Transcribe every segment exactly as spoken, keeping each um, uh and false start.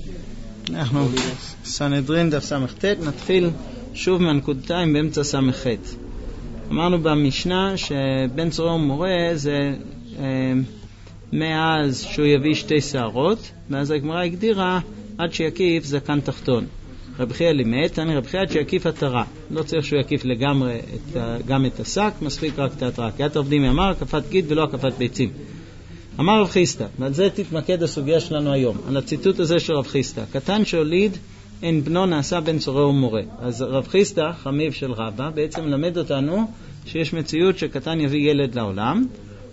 אנחנו סנהדרין דף סמ"ח, נתחיל שוב מהנקודתיים באמצע סמ"ח. אמרנו במשנה שבן צורר ומורה זה אה, מאז שהוא יביא שתי שערות, ואז הגמרא הגדירה עד שיקיף זקן תחתון. רבי חייא לימד, תני רבי חייא שיקיף התרה, לא צריך שהוא יקיף לגמרי את, גם את השק, מספיק רק את התרה. כי התרבדימי אמר הקפת גיד ולא הקפת ביצים. אמר רב חיסדא, ועל זה תתמקד הסוגיה שלנו היום, על הציטוט הזה של רב חיסדא. קטן שהוליד אין בנו נעשה בן צורר ומורה. אז רב חיסדא, חמיב של רבא, בעצם מלמד אותנו שיש מציאות שקטן יביא ילד לעולם,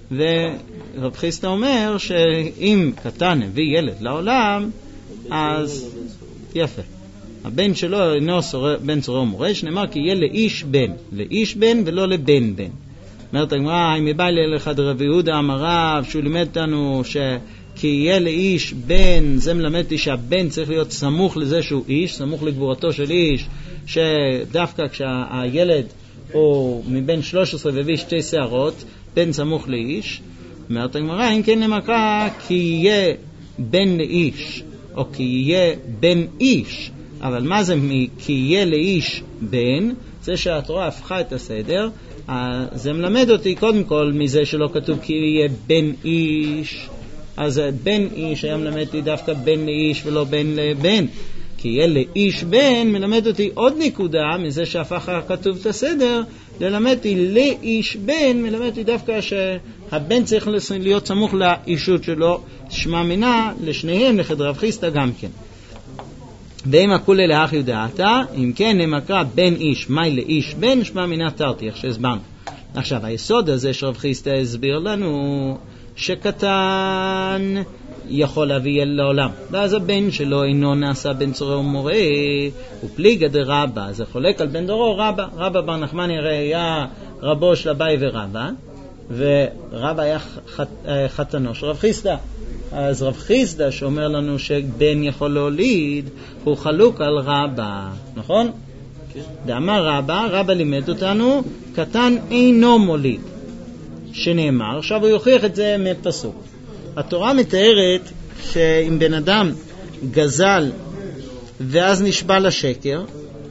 ורב חיסדא אומר שאם קטן הביא ילד לעולם, אז יפה. הבן שלו אינו בן צורר ומורה, שנאמר כי יהיה לאיש בן, לאיש בן ולא לבן בן. אומרת הגמרא, אם יבא לי אליך דרבי יהודה אמר רב, שהוא לימד אותנו שכי יהיה לאיש בן, זה מלמד אותי שהבן צריך להיות סמוך לזה שהוא איש, סמוך לגבורתו של איש, שדווקא כשהילד הוא מבין שלוש עשרה והביא שתי שערות, בן סמוך לאיש. אומרת הגמרא, אם כן נמקרא כי יהיה בן לאיש, או כי יהיה בן איש, אבל מה זה כי יהיה לאיש בן? זה שהתורה הפכה את הסדר, זה מלמד אותי קודם כל מזה שלא כתוב כי יהיה בן איש, אז בן איש היה מלמד אותי דווקא בן לאיש ולא בן לבן. כי יהיה לאיש בן מלמד אותי עוד נקודה מזה שהפך כתוב את הסדר, ללמד אותי לאיש בן מלמד אותי דווקא שהבן צריך להיות סמוך לאישות שלו, שמע מינה לשניהם לחד רב חיסדא גם כן. ואם הכולי לאח יודעתה, אם כן נמקרא בן איש, מי לאיש בן, שמע מינה תרתי, איך שהסברנו. עכשיו, היסוד הזה שרב חיסדא הסביר לנו שקטן יכול להביא ילד לעולם. ואז הבן שלו אינו נעשה בן צורר ומורה, הוא פליגא דרבא, זה חולק על בן דורו רבא. רבא בר נחמני הרי היה רבו של אביי ורבא, ורבא היה חת, חתנו של רב חיסדא. אז רב חיסדא שאומר לנו שבן יכול להוליד, הוא חלוק על רבא, נכון? כן. דאמר רבא, רבא לימד אותנו, קטן אינו מוליד, שנאמר, עכשיו הוא יוכיח את זה מפסוק. התורה מתארת שאם בן אדם גזל ואז נשבע לשקר,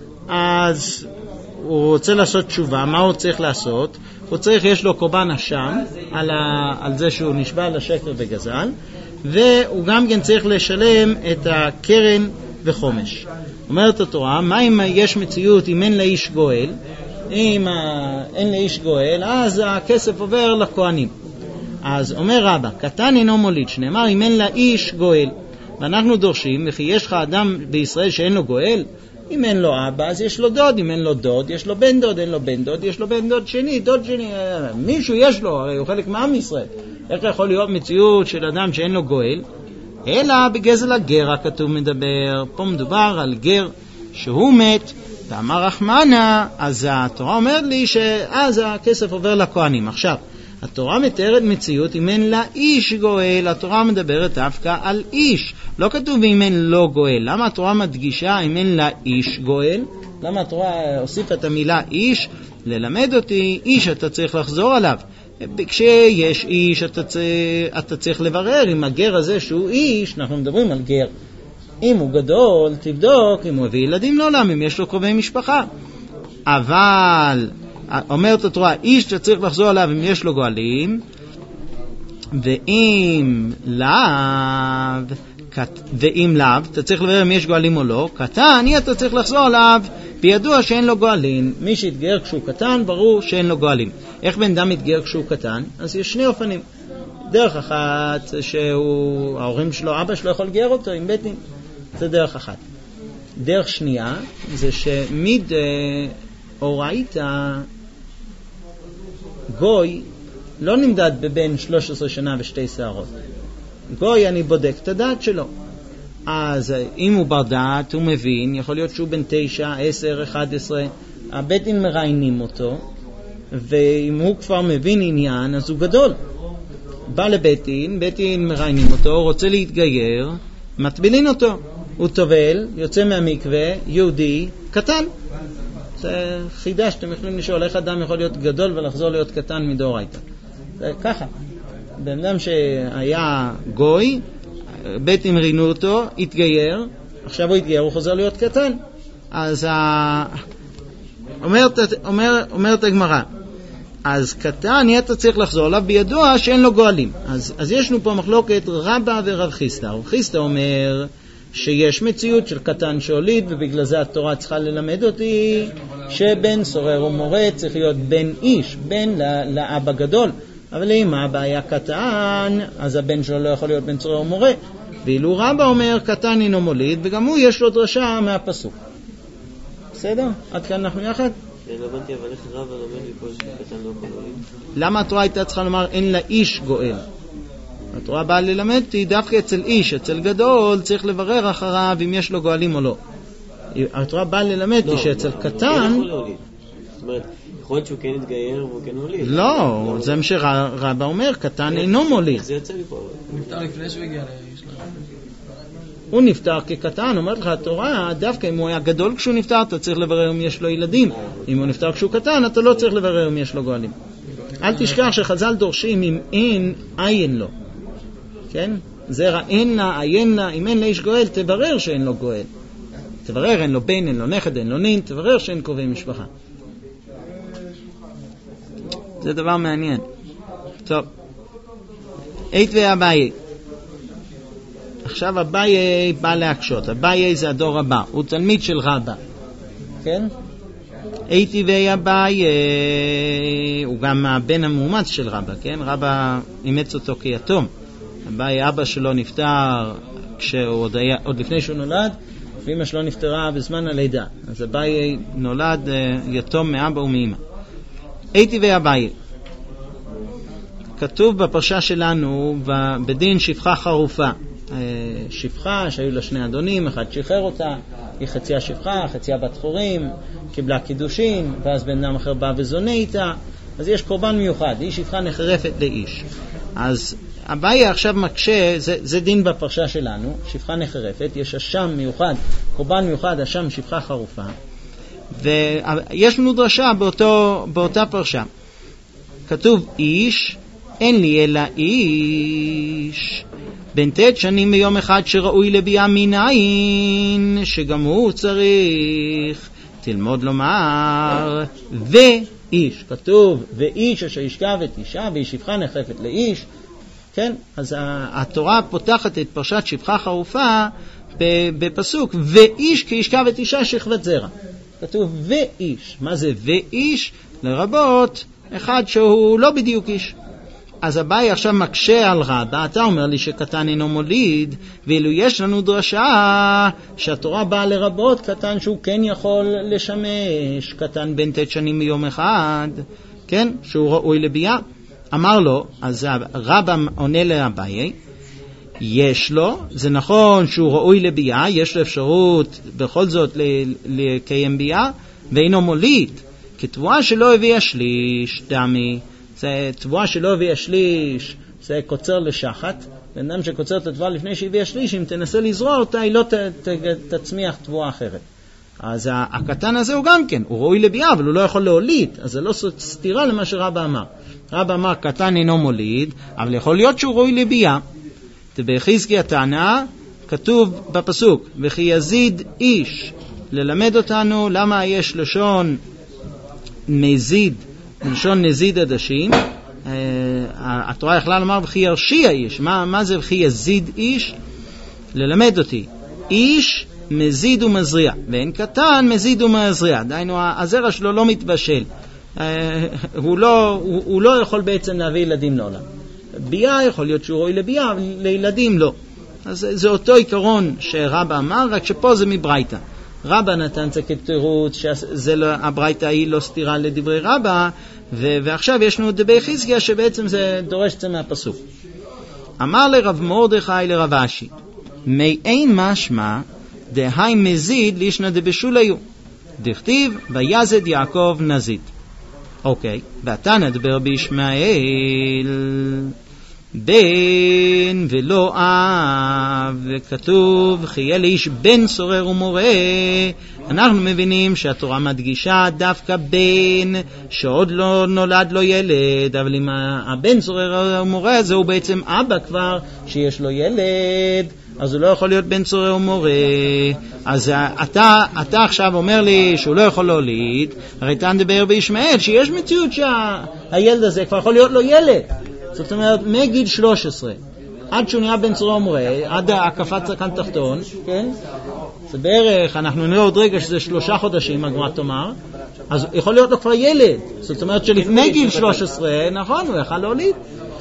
אז הוא רוצה לעשות תשובה. מה הוא צריך לעשות? הוא צריך, יש לו קורבן אשם על, ה, על זה שהוא נשבע לשקר וגזל, והוא גם כן צריך לשלם את הקרן וחומש. אומרת התורה, מה אם יש מציאות אם אין לאיש גואל? אם אין לאיש גואל, אז הכסף עובר לכהנים. אז אומר רבא, קטן אינו מוליד, שנאמר אם אין לאיש גואל. ואנחנו דורשים, וכי יש לך אדם בישראל שאין לו גואל? אם אין לו אבא, אז יש לו דוד, אם אין לו דוד, יש לו בן דוד, אין לו בן דוד, יש לו בן דוד שני, דוד שני, מישהו יש לו, הרי הוא חלק מעם ישראל. איך יכול להיות מציאות של אדם שאין לו גואל? אלא בגזל הגר הכתוב מדבר, פה מדובר על גר שהוא מת, ואמר רחמנה, אז התורה אומרת לי שאז הכסף עובר לכהנים. עכשיו, התורה מתארת מציאות אם אין לה איש גואל, התורה מדברת דווקא על איש, לא כתוב אם אין לו גואל. למה התורה מדגישה אם אין לה איש גואל? למה התורה הוסיפה את המילה איש? ללמד אותי, איש אתה צריך לחזור עליו. כשיש איש אתה צריך, אתה צריך לברר אם הגר הזה שהוא איש, אנחנו מדברים על גר. אם הוא גדול, תבדוק אם הוא הביא ילדים לעולם, אם יש לו קרובי משפחה. אבל אומרת התורה, איש אתה צריך לחזור עליו אם יש לו גואלים, ואם לאו, ואם לאו, אתה צריך לברר אם יש גואלים או לא. קטן, אתה צריך לחזור עליו, בידוע שאין לו גואלים. מי שהתגייר כשהוא קטן, ברור שאין לו גואלים. איך בן אדם מתגייר כשהוא קטן? אז יש שני אופנים. דרך אחת, שהוא, ההורים שלו, אבא שלו יכול לגייר אותו עם בית דין. זה דרך אחת. דרך שנייה, זה שמיד אורייתא גוי לא נמדד בבין שלוש עשרה שנה ושתי שערות. גוי אני בודק את הדעת שלו. אז אם הוא בר דעת, הוא מבין, יכול להיות שהוא בן תשע, עשר, אחד עשרה, הבית דין מראיינים אותו, ואם הוא כבר מבין עניין, אז הוא גדול. בא לבית דין, בית דין מראיינים אותו, רוצה להתגייר, מטבילין אותו. הוא טובל, יוצא מהמקווה, יהודי, קטן. זה חידה שאתם יכולים לשאול, איך אדם יכול להיות גדול ולחזור להיות קטן מדאורייתא. זה ככה. בן אדם שהיה גוי, בית המרינו אותו, התגייר, עכשיו הוא התגייר, הוא חוזר להיות קטן. אז ה... אומרת, אומר, אומרת הגמרא, אז קטן אתה צריך לחזור עליו בידוע שאין לו גואלים. אז, אז יש לנו פה מחלוקת רבא ורב חיסטא. רב חיסטא אומר שיש מציאות של קטן שהוליד, ובגלל זה התורה צריכה ללמד אותי שבן סורר ומורה צריך להיות בן איש, בן לאבא גדול. אבל אם האבא היה קטן, אז הבן שלו לא יכול להיות בן סורר ומורה. ואילו רבא אומר קטן אינו מוליד, וגם הוא יש לו דרשה מהפסוק. בסדר? עד כאן אנחנו יחד? לא הבנתי, אבל איך רבא לומד לי פה שקטן לא יכול להוליד? למה התורה הייתה צריכה לומר אין לה איש גואל? התורה באה ללמד אותי דווקא אצל איש, אצל גדול צריך לברר אחריו אם יש לו גואלים או לא. התורה באה ללמד אותי שאצל קטן... זאת אומרת, יכול להיות שהוא כן יתגייר והוא כן מוליד. לא, זה מה שרבא אומר, קטן אינו מוליד. זה יוצא מפה. הוא נפטר לפני שהוא הגיע לאיש. הוא נפטר כקטן, אומרת לך התורה, דווקא אם הוא היה גדול כשהוא נפטר, אתה צריך לברר אם יש לו ילדים. אם הוא נפטר כשהוא קטן, אתה לא צריך לברר אם יש לו גואלים. אל תשכח שחז"ל דורשים אם אין, אין לו. כן? זרע אין לה, אין לה, אם אין לאיש גואל, תברר שאין לו גואל. תברר, אין לו בן, אין לו נכד, אין לו נין, תברר שאין קרובי משפחה. זה דבר מעניין. טוב. אית ואביי. עכשיו אביי בא להקשות. אביי זה הדור הבא. הוא תלמיד של רבא. כן? אית ואביי הוא גם הבן המאומץ של רבא. כן? רבא אימץ אותו כיתום. אביי אבא שלו נפטר כשהוא עוד, היה, עוד לפני שהוא נולד, ואמא שלו נפטרה בזמן הלידה. אז אביי נולד יתום מאבא ומאמא. אית ואביי. כתוב בפרשה שלנו בדין שפחה חרופה. שפחה שהיו לה שני אדונים, אחד שחרר אותה, היא חציה שפחה, חציה בת חורים, קיבלה קידושין, ואז בן אדם אחר בא וזונה איתה. אז יש קורבן מיוחד, היא שפחה נחרפת לאיש. אז אביי עכשיו מקשה, זה, זה דין בפרשה שלנו, שפחה נחרפת, יש אשם מיוחד, קורבן מיוחד, אשם שפחה חרופה. ויש לנו דרשה באותו, באותה פרשה. כתוב איש, אין לי אלא איש. בן תת שנים ביום אחד שראוי לביאה מנין, שגם הוא צריך תלמוד לומר ואיש. כתוב ואיש אשר ישכב את אישה והיא שפחה נחרפת לאיש. כן? אז התורה פותחת את פרשת שפחה חרופה בפסוק ואיש כי ישכב את אישה שכבת זרע. כתוב ואיש. מה זה ואיש? לרבות אחד שהוא לא בדיוק איש. אז אביי עכשיו מקשה על רבא, אתה אומר לי שקטן אינו מוליד, ואילו יש לנו דרשה שהתורה באה לרבות קטן שהוא כן יכול לשמש, קטן בן תת שנים מיום אחד, כן? שהוא ראוי לביאה. אמר לו, אז רבא עונה לאביי, יש לו, זה נכון שהוא ראוי לביאה, יש לו אפשרות בכל זאת לקיים ביאה, ואינו מוליד, כתבואה שלא הביאה שליש, דמי, זה תבואה שלא הביאה שליש, זה קוצר לשחת. בן אדם שקוצר את התבואה לפני שהביאה שליש, אם תנסה לזרוע אותה, היא לא ת, ת, תצמיח תבואה אחרת. אז הקטן הזה הוא גם כן, הוא ראוי לביאה, אבל הוא לא יכול להוליד, אז זה לא סתירה למה שרבא אמר. רבא אמר, קטן אינו מוליד, אבל יכול להיות שהוא ראוי לביאה. בחזקיה תנא, כתוב בפסוק, וכי יזיד איש, ללמד אותנו למה יש לשון מזיד, לשון נזיד עדשים. התורה יכלה לומר וכי ירשיע איש. מה, מה זה וכי יזיד איש? ללמד אותי איש מזיד ומזריע, ואין קטן מזיד ומזריע, דיינו הזרע שלו לא מתבשל, הוא לא, הוא, הוא לא יכול בעצם להביא ילדים לעולם. ביאה יכול להיות שהוא רואי לביאה, אבל לילדים לא. אז זה אותו עיקרון שרבא אמר, רק שפה זה מברייתא. רבא נתן זה כתירוץ שהברייתא היא לא סתירה לדברי רבא, ועכשיו יש לנו דבי חזקיה שבעצם זה דורש את זה מהפסוק. אמר לרב מרדכי לרב אשי, מי אין משמע דהי מזיד לישנא דבשוליו, דכתיב ויזד יעקב נזיד. אוקיי, ואתה נדבר בישמעאל בן ולא אב, וכתוב חיה לאיש בן סורר ומורה. אנחנו מבינים שהתורה מדגישה דווקא בן שעוד לא נולד לו ילד, אבל אם הבן סורר ומורה הזה הוא בעצם אבא כבר שיש לו ילד, אז הוא לא יכול להיות בן צורר ומורה. אז אתה, אתה עכשיו אומר לי שהוא לא יכול להוליד, הרי אתה מדבר בישמעאל, שיש מציאות שהילד הזה כבר יכול להיות לו ילד. זאת אומרת, מגיל שלוש עשרה, עד שהוא נהיה בן צורר ומורה, עד הקפת זקן תחתון, כן? זה בערך, אנחנו נראה עוד רגע שזה שלושה חודשים, הגמרא תאמר, אז יכול להיות לו כבר ילד. זאת אומרת שלפני גיל שלוש עשרה, נכון, הוא יכל להוליד.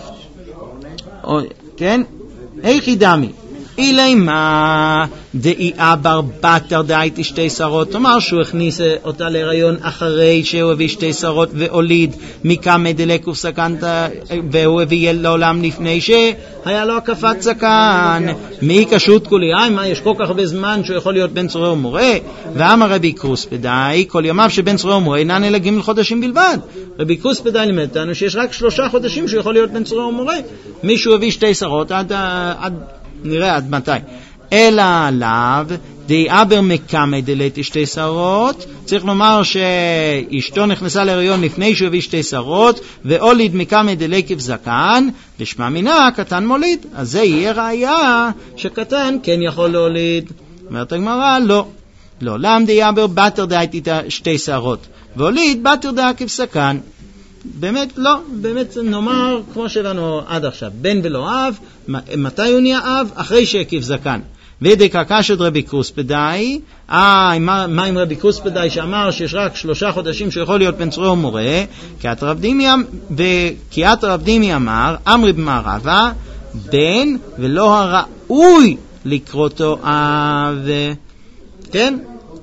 כן? איך ידמי? אילי מה דאי אבר בתר דאיתי שתי שרות, תאמר שהוא הכניס אותה להיריון אחרי שהוא הביא שתי שרות והוליד מקמא דלקוף סקנת, והוא הביא לעולם לפני שהיה לו הקפת זקן. מי קשות כולי, אי מה יש כל כך הרבה זמן שהוא יכול להיות בן צורר ומורה? ואמר רבי קרוספדאי, כל ימיו שבן צורר ומורה אינן אלא ג' חודשים בלבד. רבי קרוספדאי לימד אותנו שיש רק שלושה חודשים שהוא יכול להיות בן צורר ומורה. מישהו הביא שתי שרות עד, עד נראה עד מתי. אלא עליו די אבר מקמא דלית שתי שרות, צריך לומר שאשתו נכנסה להיריון לפני שהוא הביא שתי שרות, והוליד מקמא דליקף זקן, לשמה מינה קטן מוליד. אז זה יהיה ראיה שקטן כן יכול להוליד. אומרת הגמרא, לא. לא, למה די אבר בתר דאיתי שתי שרות, והוליד בתר דאקיף זקן. באמת לא, באמת נאמר כמו שלנו עד עכשיו, בן ולא אב. מתי הוא נהיה אב? אחרי שהקיף זקן. ודקה קשת רבי קרוספדאי, אה, מה, מה עם רבי קרוספדאי שאמר שיש רק שלושה חודשים שיכול להיות בן צורר ומורה? כי את רב דימי, כי את רב דימי אמר, אמרי במערבה, בן ולא הראוי לקרותו אב. כן?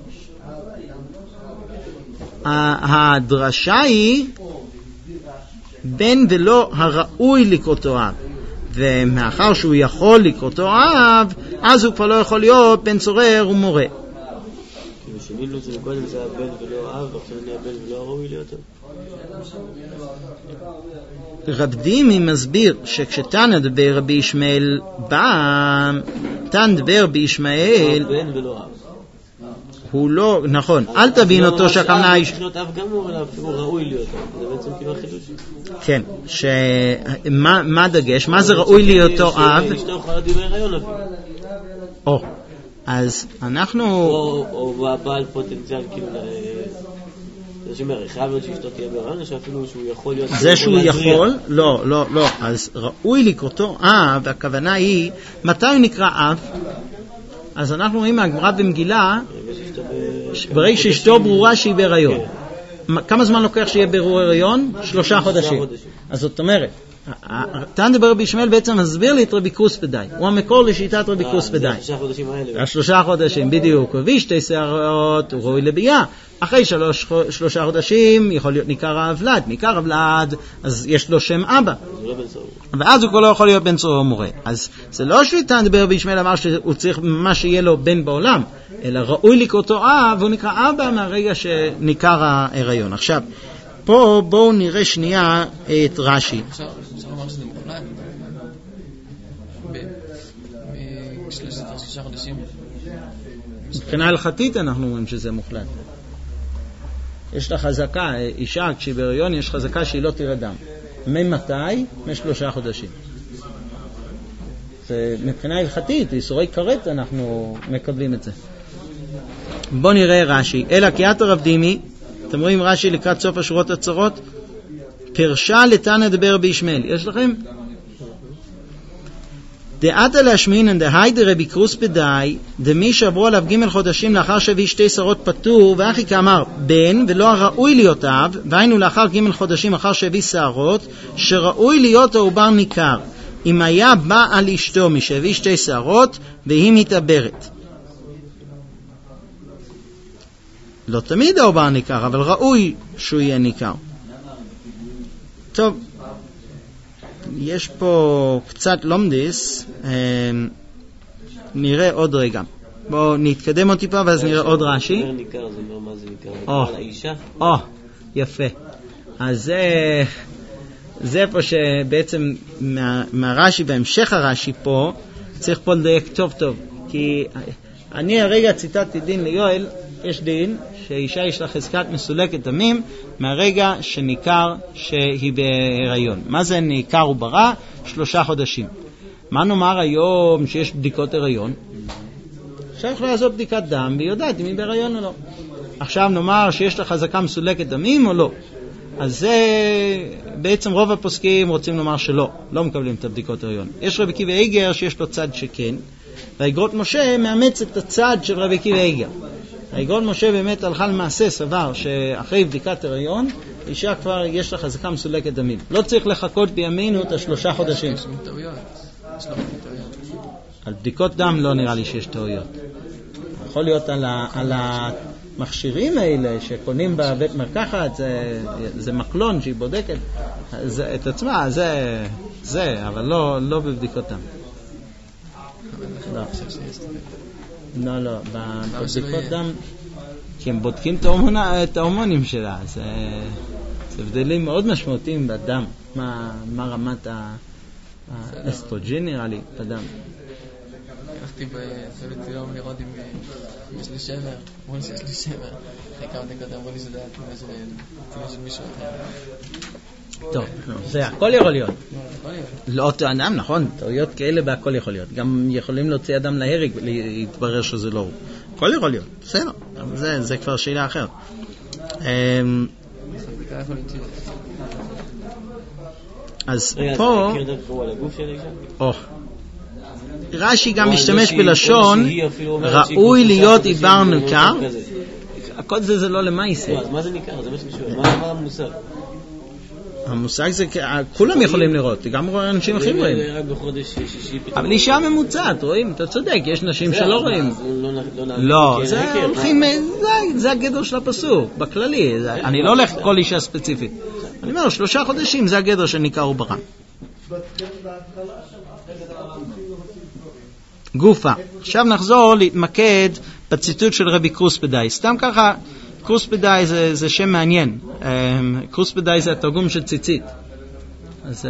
הדרשה היא בן ולא הראוי לקרותו אב, ומאחר שהוא יכול לקרותו אב, אז הוא כבר לא יכול להיות בן צורר ומורה. כאילו שנינו זה קודם זה היה בן ולא אב, ועכשיו נהיה בן ולא ראוי להיות אב. רב דימי מסביר שכשתנא דבר רבי ישמעאל בא, תנא דבר בישמעאל בן ולא אב, הוא לא, נכון, אל תבין אותו שהכוונה היא להיות אב גם הוא ראוי להיות אב, זה בעצם כאילו החידוש. כן, מה הדגש? מה זה ראוי להיותו אב? אשתו יכולה להיות בהיריון אפילו. או, אז אנחנו או הבעל פוטנציאל כאילו זה שאומר, חייב להיות שאשתו תהיה בהיריון, שאפילו שהוא יכול להיות זה שהוא יכול, לא, לא, לא, אז ראוי לקרותו אב, והכוונה היא מתי הוא נקרא אב? אז אנחנו רואים מהגמרא במגילה, ברגע שאשתו ברורה שהיא בהיריון. כמה זמן לוקח שיהיה ברור הריון? שלושה חודשים. אז זאת אומרת, תנא דבר רבי ישמעאל בעצם מסביר לי את רבי קרוספדאי. הוא המקור לשיטת רבי קרוספדאי. השלושה חודשים האלה. השלושה חודשים, בדיוק. הוא הביא שתי שערות, הוא ראוי לביאה. אחרי שלוש, שלושה חודשים יכול להיות ניכר הוולד. ניכר הוולד, אז יש לו שם אבא. ואז הוא כבר לא יכול להיות בן צורר ומורה. אז זה לא שתנא דבר רבי ישמעאל אמר שהוא צריך מה שיהיה לו בן בעולם, אלא ראוי לקרותו אב, והוא נקרא אבא מהרגע שניכר ההיריון. עכשיו, פה בואו נראה שנייה את רש"י. אפשר לומר שזה מוחלט? בשלושה חודשים? מבחינה הלכתית אנחנו אומרים שזה מוחלט. יש לה חזקה, אישה כשהיא בהיריון יש חזקה שהיא לא תראה דם. ממתי? משלושה חודשים. מבחינה הלכתית, איסורי כרת אנחנו מקבלים את זה. בואו נראה רש"י. אלא כי את רב דימי, אתם רואים רש"י לקראת סוף השורות הצרות, פרשה לתנא דבר רבי ישמעאל. יש לכם? דעתא להשמינן דהי דרבי קרוספדאי, דמי שעברו עליו ג' חודשים לאחר שהביא שתי שרות פטור, ואחי כאמר בן ולא הראוי להיות אב, והיינו לאחר ג' חודשים אחר שהביא שערות, שראוי להיות העובר ניכר, אם היה בא על אשתו משהביא שתי שערות והיא מתעברת. לא תמיד העובר ניכר, אבל ראוי שהוא יהיה ניכר. טוב, יש פה קצת לומדיס, נראה עוד רגע. בואו נתקדם עוד טיפה ואז נראה עוד רש"י. זה ניכר, זה אומר מה זה ניכר, זה על האישה? או, יפה. אז זה, זה פה שבעצם מה, מהרש"י, בהמשך הרש"י פה, צריך פה לדייק טוב טוב. כי אני הרגע ציטטתי דין ליואל, יש דין שאישה יש לה חזקת מסולקת דמים מהרגע שניכר שהיא בהיריון. מה זה ניכר וברא? שלושה חודשים. מה נאמר היום שיש בדיקות הריון? אפשר יכולה לעשות בדיקת דם והיא יודעת אם היא בהריון או לא. עכשיו נאמר שיש לה חזקה מסולקת דמים או לא. אז זה בעצם רוב הפוסקים רוצים לומר שלא, לא מקבלים את הבדיקות הריון. יש רבי עקיבא איגר שיש לו צד שכן, והאגרות משה מאמץ את הצד של רבי עקיבא איגר. האגרות משה באמת הלכה למעשה סבר שאחרי בדיקת הריון, אישה כבר יש לה חזקה מסולקת דמים. לא צריך לחכות בימינו את השלושה חודשים. על בדיקות דם לא נראה לי שיש טעויות. יכול להיות על, ה, על המכשירים האלה שקונים בבית מרקחת, זה, זה מקלון שהיא בודקת זה, את עצמה, זה, זה, אבל לא, לא בבדיקות דם. לא, לא, לא, בבדיקות דם, כי הם בודקים את ההורמונים שלה, זה, זה הבדלים מאוד משמעותיים בדם, מה, מה רמת האסטרוג'ין נראה לי בדם. הלכתי בצוות יום לראות אם יש לי שבר, אמרו לי שיש לי שבר. אחרי כמה דקות אמרו לי שזה היה תמונה של מישהו אחר. טוב, זה הכל יכול להיות. לא אותו אדם, נכון, טעויות כאלה בהכל יכול להיות. גם יכולים להוציא אדם להרג ולהתברר שזה לא הוא. הכל יכול להיות, בסדר, זה כבר שאלה אחרת. אז פה... או... רש"י גם משתמש בלשון ראוי להיות עיוור ניכר. הכל זה זה לא למעשה. אז מה זה ניכר? זה מה שאני שואל. מה המושג? המושג זה, כולם יכולים לראות, גם אנשים אחרים רואים. רק בחודש שישי פתאום. אבל אישה ממוצעת, רואים, אתה צודק, יש נשים שלא רואים. לא, זה הולכים, זה הגדר של הפסוק, בכללי. אני לא הולך כל אישה ספציפית. אני אומר, שלושה חודשים זה הגדר של ניכר וברן. גופה. עכשיו נחזור להתמקד בציטוט של רבי קרוספדאי. סתם ככה, קרוספדאי זה, זה שם מעניין. קרוספדאי זה התרגום של ציצית. אז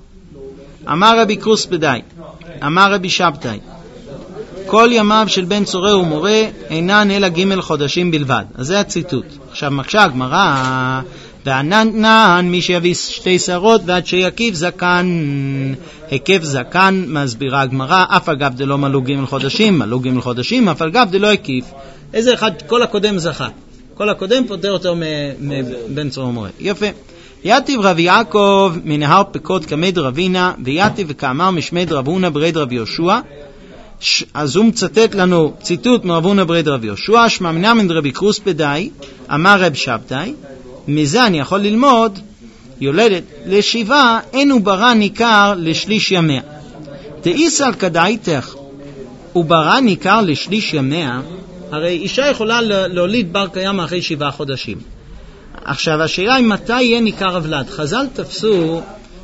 אמר רבי קרוספדאי, אמר רבי שבתאי, כל ימיו של בן צורר ומורה אינן אלא ג' חודשים בלבד. אז זה הציטוט. עכשיו מקשה הגמרא, וענן מי שיביא שתי שערות ועד שיקיף זקן. היקף זקן מסבירה הגמרא, אף אגב דלא מלאו ג' חודשים, מלאו ג' חודשים, אף אגב דלא הקיף. איזה אחד, כל הקודם זכה. כל הקודם פותר אותו מבן צורר ומורה. יפה. יתיב רבי יעקב מנהר פקוד כמד רבינה, ויתיב וכאמר משמד רב הונא ברד רב יהושע. אז הוא מצטט לנו ציטוט מרב הונא ברד רב יהושע, שמע מנמן רבי קרוספדאי, אמר רב שבתאי. מזה אני יכול ללמוד, יולדת לשבעה אין וברא ניכר לשליש ימיה. תאיסל כדאיתך וברא ניכר לשליש ימיה, הרי אישה יכולה להוליד בר קיים אחרי שבעה חודשים. עכשיו השאלה היא מתי יהיה ניכר הוולד. חז"ל תפסו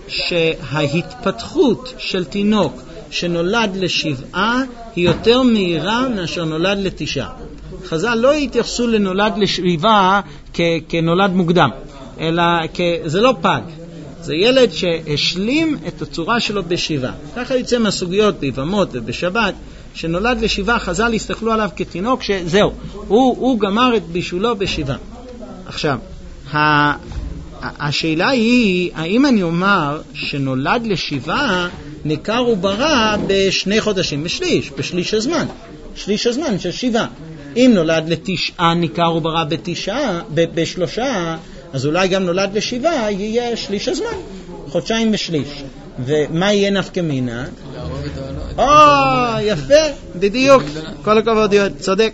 שההתפתחות של תינוק שנולד לשבעה היא יותר מהירה מאשר נולד לתשעה. חז"ל לא התייחסו לנולד לשבעה כ- כנולד מוקדם, אלא כ- זה לא פג, זה ילד שהשלים את הצורה שלו בשבעה. ככה יצא מהסוגיות ביבמות ובשבת, שנולד לשבעה, חז"ל הסתכלו עליו כתינוק שזהו, הוא, הוא גמר את בישולו בשבעה. עכשיו, ה- השאלה היא, האם אני אומר שנולד לשבעה ניכר וברא בשני חודשים, בשליש, בשליש הזמן, שליש הזמן של שבעה. אם נולד לתשעה ניכר וברא בתשעה, ב- בשלושה, אז אולי גם נולד לשבעה יהיה שליש הזמן, חודשיים ושליש. ומה יהיה נפקא מינה? או, יפה, בדיוק, כל הכבוד, צודק.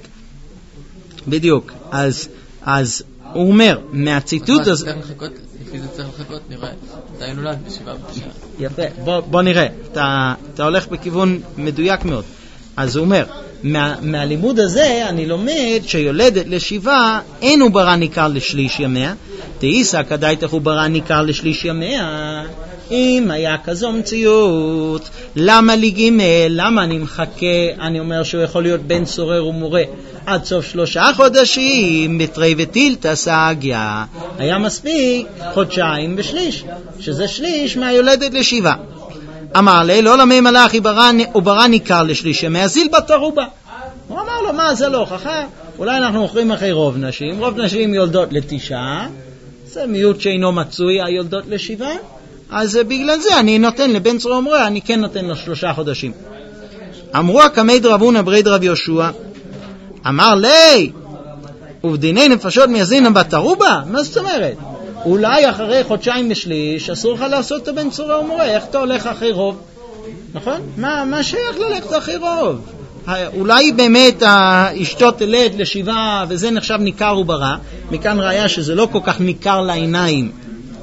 בדיוק. אז, אז הוא אומר, מהציטוט הזה... לפי זה צריך לחכות, נראה, אתה נולד בשבעה בתשעה. יפה, בוא, בוא נראה, אתה, אתה הולך בכיוון מדויק מאוד. אז הוא אומר, מה, מהלימוד הזה אני לומד שיולדת לשבעה אין הוא ברא ניכר לשליש ימיה, תאיסה כדאיתך הוא ברא ניכר לשליש ימיה. אם היה כזו מציאות, למה לי ג' למה אני מחכה, אני אומר שהוא יכול להיות בן צורר ומורה עד סוף שלושה חודשים בתרי וטילתא סגיא, היה מספיק חודשיים ושליש, שזה שליש מהיולדת לשבעה. אמר לי, לא למי מלאך הוא ברא ניכר לשליש ימיה, זיל בתרובה. הוא אמר לו, מה זה לא הוכחה? אולי אנחנו אוכלים אחרי רוב נשים, רוב נשים יולדות לתשעה, זה מיעוט שאינו מצוי היולדות לשבעה, אז בגלל זה אני נותן לבן צרור ומורה, אני כן נותן לו שלושה חודשים. אמרו הקמי דרבונה ברי דרב יהושע, אמר לי, ובדיני נפשות מייזין בת ערובה? מה זאת אומרת? אולי אחרי חודשיים ושליש אסור לך לעשות את הבן צרור ומורה, איך אתה הולך אחרי רוב? נכון? מה, מה שייך ללכת אחרי רוב? אולי באמת האשתו תלד לשבעה וזה נחשב ניכר וברא, מכאן ראיה שזה לא כל כך ניכר לעיניים.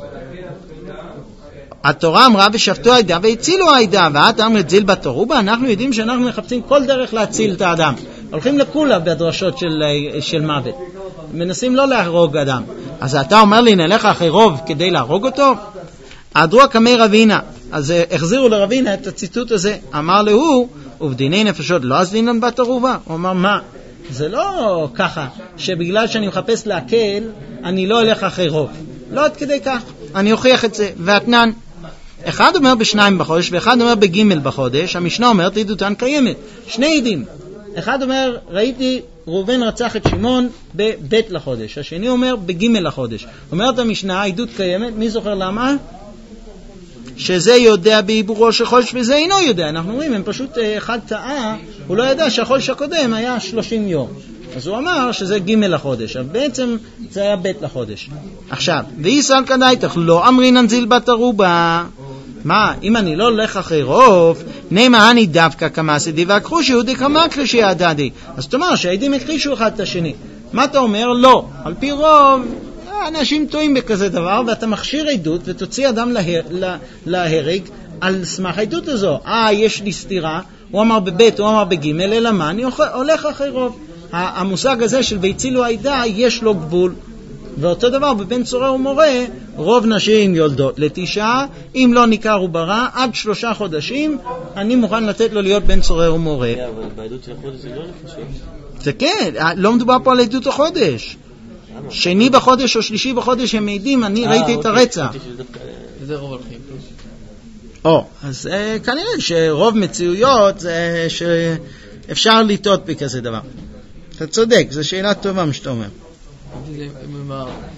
התורה אמרה ושפטו העדה והצילו העדה, ואת אמרת זיל בת ערובה, אנחנו יודעים שאנחנו מחפשים כל דרך להציל את האדם, הולכים לכולה בדרשות של, של מוות, מנסים לא להרוג אדם. אז אתה אומר לי נלך אחרי רוב כדי להרוג אותו? עדרו הקמי רבינה, אז החזירו לרבינה את הציטוט הזה, אמר לו ובדיני נפשות לא אז דינן בת ערובה. הוא אמר מה? זה לא ככה שבגלל שאני מחפש להקל אני לא הולך אחרי רוב, לא עד כדי כך, אני אוכיח את זה. ואתנן, אחד אומר בשניים בחודש ואחד אומר בגימל בחודש, המשנה אומרת עדותן קיימת, שני עדים, אחד אומר ראיתי ראובן רצח את שמעון בבית לחודש, השני אומר בגימל לחודש. אומרת המשנה עדות קיימת, מי זוכר למה? שזה יודע בעיבורו של חודש וזה אינו יודע. אנחנו רואים, הם פשוט אחד טעה, הוא לא ידע שהחודש הקודם היה שלושים יום, אז הוא אמר שזה ג' לחודש, אבל בעצם זה היה ב' לחודש. עכשיו, וישראל כדאיתך לא אמרינן זיל בת ערובה. מה, אם אני לא הולך אחרי רוב, נאמה אני דווקא כמאסדי והקחו שיהודי כמקרי שיעדדי. אז זאת אומרת שהעדים הקרישו אחד את השני. מה אתה אומר? לא. על פי רוב, אנשים טועים בכזה דבר, ואתה מכשיר עדות ותוציא אדם להר, לה, להרג על סמך העדות הזו. אה, יש לי סתירה, הוא אמר בבית, הוא אמר בג', אלא מה? אני הולך אחרי רוב. המושג הזה של והצילו העדה יש לו גבול. ואותו דבר בבן צורר ומורה, רוב נשים יולדות לתשעה, אם לא ניכר וברא, עד שלושה חודשים, אני מוכן לתת לו להיות בן צורר ומורה. כן, אבל בעדות של החודש זה לא נפשות. זה כן, לא מדובר פה על עדות החודש. שני בחודש או שלישי בחודש הם מעידים, אני ראיתי את הרצח. זה רוב הולכים. או, אז כנראה שרוב מציאויות זה שאפשר לטעות בכזה דבר. אתה צודק, זו שאלה טובה מה שאתה אומר. הוא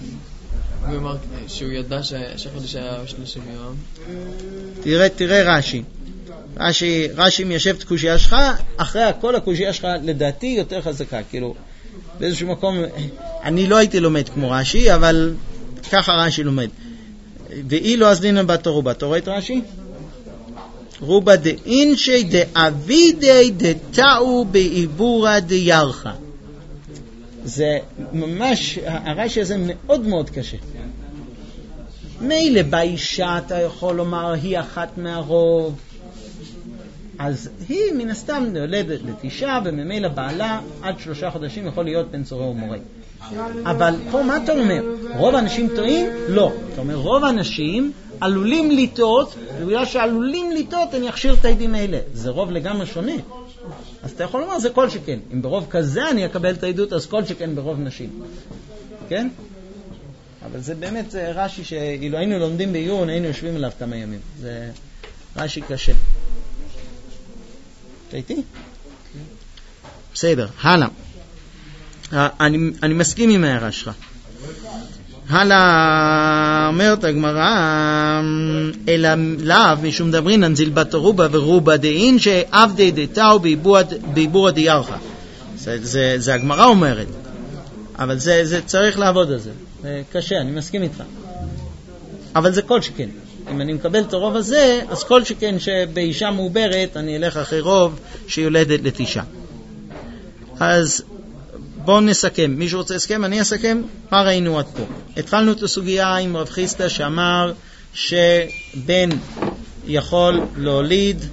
אמר שהוא ידע שהחודש היה שלושים יום. תראה, תראה רש"י. רש"י, רש"י מיישב את הקושיה שלך, אחרי הכל הקושיה שלך לדעתי יותר חזקה, כאילו באיזשהו מקום, אני לא הייתי לומד כמו רש"י, אבל ככה רש"י לומד. ואילו אז דינן בת ערובה, אתה רואה את רש"י? רובה דאינשי דאבידי דתאו בעיבורא דירחה. זה ממש, הרש"י הזה מאוד מאוד קשה. מילא באישה אתה יכול לומר היא אחת מהרוב, אז היא מן הסתם נולדת לתשעה וממילא בעלה עד שלושה חודשים יכול להיות בן צורר ומורה. אבל פה מה אתה אומר? רוב האנשים טועים? לא. אתה אומר רוב האנשים עלולים לטעות, ובגלל שעלולים לטעות אני אכשיר את העדים האלה. זה רוב לגמרי שונה. אז אתה יכול לומר זה כל שכן. אם ברוב כזה אני אקבל את העדות, אז כל שכן ברוב נשים. כן? אבל זה באמת זה רש"י שאילו היינו לומדים בעיון, היינו יושבים עליו כמה ימים. זה רש"י קשה. אתה איתי? בסדר, הלאה. אני, אני מסכים עם ההערה שלך. הלאה, אומרת הגמרא, אלא לאו משום דברין אנזיל בת ערובה ורובה דאין שעבדי דתאו בעיבורא דירחה. זה, זה, זה הגמרא אומרת. אבל זה, זה צריך לעבוד על זה. זה קשה, אני מסכים איתך. אבל זה כל שכן. אם אני מקבל את הרוב הזה, אז כל שכן שבאישה מעוברת אני אלך אחרי רוב שיולדת לתשעה. אז בואו נסכם. מישהו רוצה לסכם? אני אסכם. מה ראינו עד פה? התחלנו את הסוגיה עם רב חיסטה שאמר שבן יכול להוליד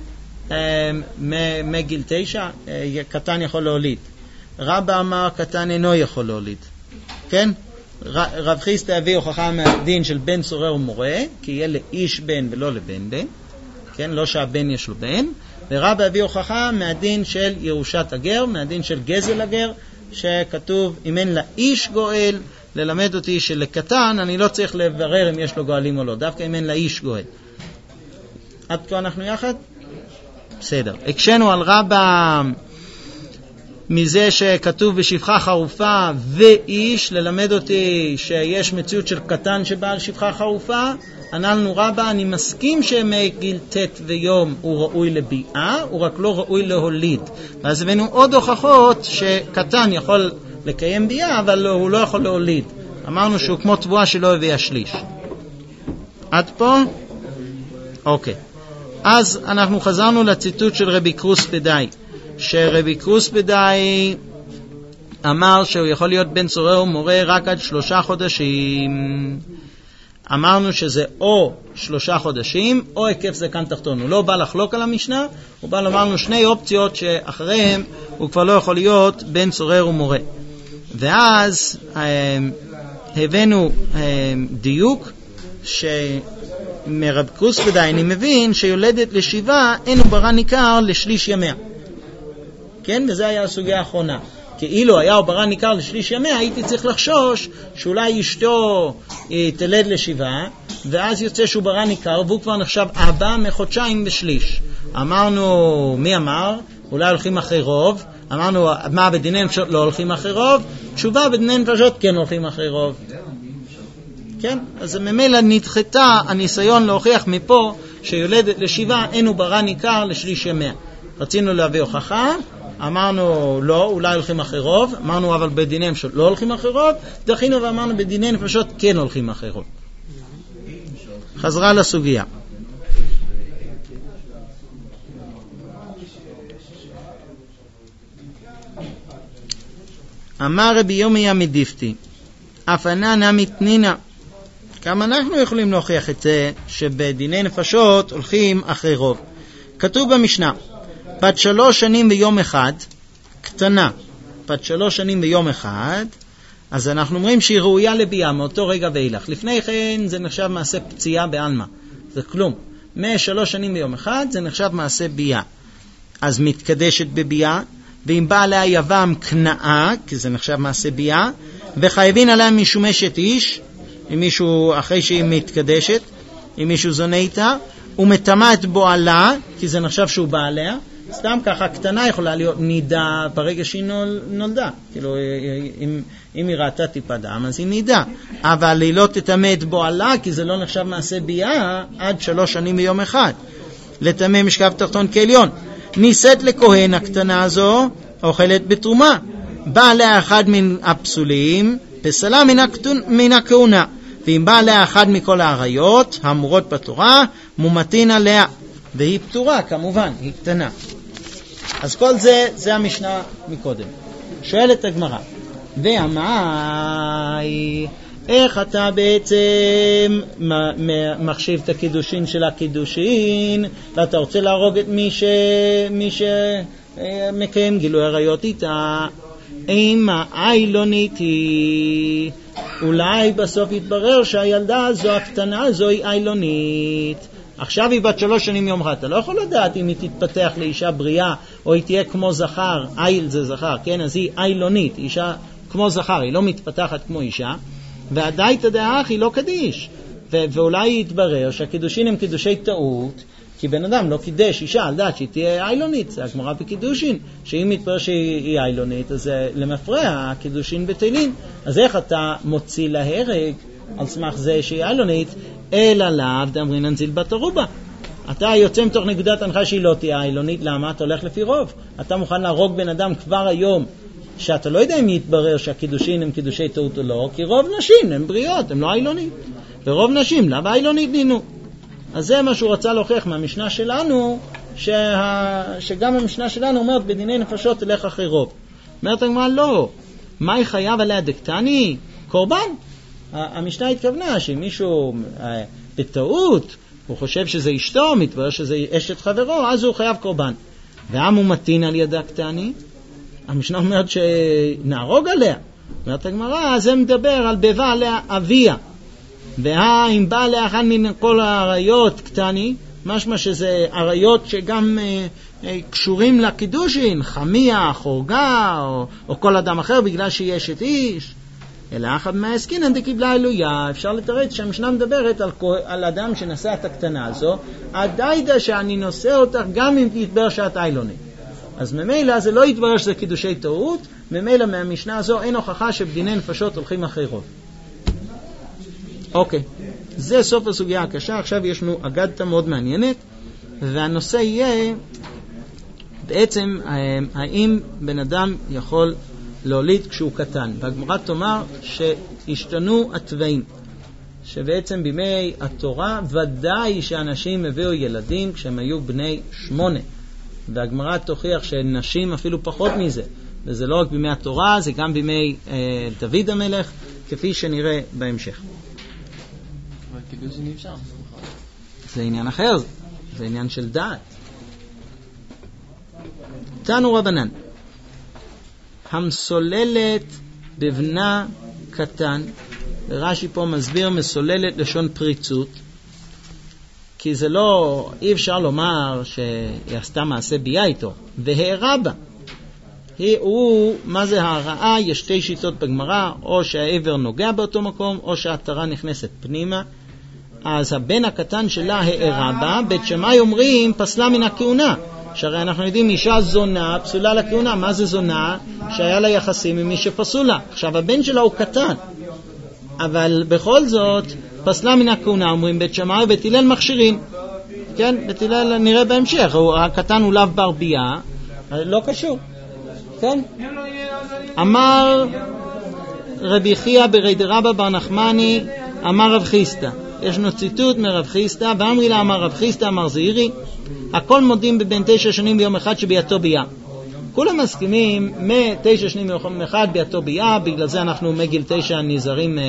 מגיל תשע, קטן יכול להוליד. רבא אמר קטן אינו יכול להוליד. כן? רב חיסטה הביא הוכחה מהדין של בן צורר ומורה, כי יהיה לאיש בן ולא לבן בן, כן? לא שהבן יש לו בן. ורבא הביא הוכחה מהדין של ירושת הגר, מהדין של גזל הגר, שכתוב אם אין לאיש גואל, ללמד אותי שלקטן אני לא צריך לברר אם יש לו גואלים או לא, דווקא אם אין לאיש גואל. עד כה אנחנו יחד? בסדר. הקשנו על רבא מזה שכתוב בשפחה חרופה ואיש, ללמד אותי שיש מציאות של קטן שבעל שפחה חרופה, עננו רבה, אני מסכים שמגיל ת' ויום הוא ראוי לביאה, הוא רק לא ראוי להוליד. ואז הבאנו עוד הוכחות שקטן יכול לקיים ביאה, אבל הוא לא יכול להוליד. אמרנו שהוא כמו תבואה שלא הביא השליש. עד פה? אוקיי. אז אנחנו חזרנו לציטוט של רבי קרוספדאי, שרבי קרוספדאי אמר שהוא יכול להיות בן צורר ומורה רק עד שלושה חודשים. אמרנו שזה או שלושה חודשים או היקף זקן תחתון. הוא לא בא לחלוק על המשנה, הוא בא לומר לנו שני אופציות שאחריהם הוא כבר לא יכול להיות בן צורר ומורה. ואז אה, הבאנו אה, דיוק שמרב קרוספדאי אני מבין שיולדת לשבעה אין הוא ברא ניכר לשליש ימיה. כן? וזה היה הסוגיה האחרונה. כאילו היה עוברה ניכר לשליש ימיה, הייתי צריך לחשוש שאולי אשתו תלד לשבעה, ואז יוצא שהוא ברא ניכר, והוא כבר נחשב אבא מחודשיים בשליש. אמרנו, מי אמר? אולי הולכים אחרי רוב. אמרנו, מה בדיני נפשות לא הולכים אחרי רוב? תשובה, בדיני נפשות כן הולכים אחרי רוב. כן? אז ממילא נדחתה הניסיון להוכיח מפה שיולדת לשבעה, אין הוא ברא ניכר לשליש ימיה. רצינו להביא הוכחה, אמרנו לא, אולי הולכים אחרי רוב, אמרנו אבל בדיני נפשות לא הולכים אחרי רוב, דחינו ואמרנו בדיני נפשות כן הולכים אחרי רוב. חזרה לסוגיה. אמר רבי יומיה מדיפתי, אפנה נמי תנינה. כמה אנחנו יכולים להוכיח את זה שבדיני נפשות הולכים אחרי רוב? כתוב במשנה, בת שלוש שנים ביום אחד, קטנה, בת שלוש שנים ביום אחד, אז אנחנו אומרים שהיא ראויה לביאה מאותו רגע ואילך. לפני כן זה נחשב מעשה פציעה בעלמא, זה כלום. משלוש שנים ביום אחד זה נחשב מעשה ביאה. אז מתקדשת בביאה, ואם בא עליה יבם קנאה, כי זה נחשב מעשה ביאה, וחייבים עליה משומשת איש, אם מישהו אחרי שהיא מתקדשת, אם מישהו זונה איתה, ומתמה את בועלה, כי זה נחשב שהוא בא עליה, סתם ככה קטנה יכולה להיות נידה ברגע שהיא נול, נולדה. כאילו, אם, אם היא ראתה טיפה דם, אז היא נידה. אבל היא לא תטמא את בועלה, כי זה לא נחשב מעשה ביאה, עד שלוש שנים ביום אחד. לטמא משכב תחתון כעליון. נישאת לכהן הקטנה הזו, אוכלת בתרומה. בא עליה אחד מן הפסולים, פסלה מן, הכתון, מן הכהונה. ואם בא עליה אחד מכל העריות, האמורות בתורה, מומתין עליה. והיא פטורה, כמובן, היא קטנה. אז כל זה, זה המשנה מקודם. שואלת הגמרא, והמאי, איך אתה בעצם מחשיב את הקידושין של הקידושין, ואתה רוצה להרוג את מי, ש... מי שמקיים גילוי עריות איתה? אם האיילונית היא, אולי בסוף יתברר שהילדה הזו, הקטנה הזו, היא איילונית. עכשיו היא בת שלוש שנים יום אחד. אתה לא יכול לדעת אם היא תתפתח לאישה בריאה, או היא תהיה כמו זכר, איל זה זכר, כן? אז היא איילונית, אישה כמו זכר, היא לא מתפתחת כמו אישה, ועדיין תדעך היא לא קדיש. ו- ואולי יתברר שהקידושין הם קידושי טעות, כי בן אדם לא קידש אישה על דעת שהיא תהיה איילונית, זה הגמרא בקידושין, שאם יתברר שהיא איילונית, אז למפרע הקידושין בטלין. אז איך אתה מוציא להרג על סמך זה שהיא איילונית, אלא לאו דאמרין נזיל בת ערובה. אתה יוצא מתוך נקודת הנחה שהיא לא תהיה איילונית, למה? אתה הולך לפי רוב. אתה מוכן להרוג בן אדם כבר היום, שאתה לא יודע אם יתברר שהקידושין הם קידושי טעות או לא, כי רוב נשים הם בריאות, הם לא איילונית. ורוב נשים, למה איילונית נינו? אז זה מה שהוא רצה להוכיח מהמשנה שלנו, שה... שגם המשנה שלנו אומרת בדיני נפשות תלך אחרי רוב. אומרת הגמרא לא, מה היא חייב עליה דקטני? קורבן. המשנה התכוונה שמישהו בטעות, הוא חושב שזה אשתו, מתברר שזה אשת חברו, אז הוא חייב קורבן. והעם הוא מתין על ידה קטני, המשנה אומרת שנהרוג עליה. אומרת הגמרא, אז זה מדבר על בבא עליה אביה. והאם בא עליה אחד מן כל העריות קטני, משמע שזה עריות שגם אה, אה, קשורים לקידושין, חמיה, חורגה, או, או כל אדם אחר בגלל שהיא אשת איש. אלא אחד מהעסקינן דקיבלה אלויה. אפשר לתרץ שהמשנה מדברת על, על אדם שנשא את הקטנה הזו, הדיידה שאני נושא אותך גם אם תתבר שאת איילונית. אז ממילא זה לא יתברר שזה קידושי טעות, ממילא מהמשנה הזו אין הוכחה שבדיני נפשות הולכים אחרי רוב. אוקיי, זה סוף הסוגיה הקשה. עכשיו יש לנו אגדתה מאוד מעניינת, והנושא יהיה בעצם האם בן אדם יכול להוליד כשהוא קטן. והגמרא תאמר שהשתנו התוואים, שבעצם בימי התורה ודאי שאנשים הביאו ילדים כשהם היו בני שמונה, והגמרא תוכיח שנשים אפילו פחות מזה, וזה לא רק בימי התורה, זה גם בימי אה, דוד המלך, כפי שנראה בהמשך. אבל קידוש זה נפשר. זה עניין אחר, זה עניין של דעת. תנו רבנן, המסוללת בבנה קטן, רש"י פה מסביר מסוללת לשון פריצות, כי זה לא, אי אפשר לומר שהיא עשתה מעשה בייה איתו, והערה בה. היא, הוא, מה זה הערה? יש שתי שיטות בגמרא, או שהעבר נוגע באותו מקום, או שהעטרה נכנסת פנימה. אז הבן הקטן שלה הערה בה, בית שמאי אומרים פסלה מן הכהונה, שהרי אנחנו יודעים אישה זונה פסולה לכהונה. מה זה זונה? שהיה לה יחסים עם מי שפסול לה. עכשיו הבן שלה הוא קטן, אבל בכל זאת פסלה מן הכהונה, אומרים בית שמאי. בית הלל מכשירים, כן, בית הלל נראה בהמשך, הקטן הוא לאו בר בייה, לא קשור, כן. אמר רבי חייא ברי דרבא בר נחמני אמר רב חיסדא, ישנו ציטוט מרב חיסדא, ואמרי לה אמר רב חיסדא אמר זעירי, הכל מודים בבין תשע שנים ביום אחד שביאתו בייה. כולם מסכימים מתשע שנים ביום אחד ביאתו בייה, בגלל זה אנחנו מגיל תשע נזהרים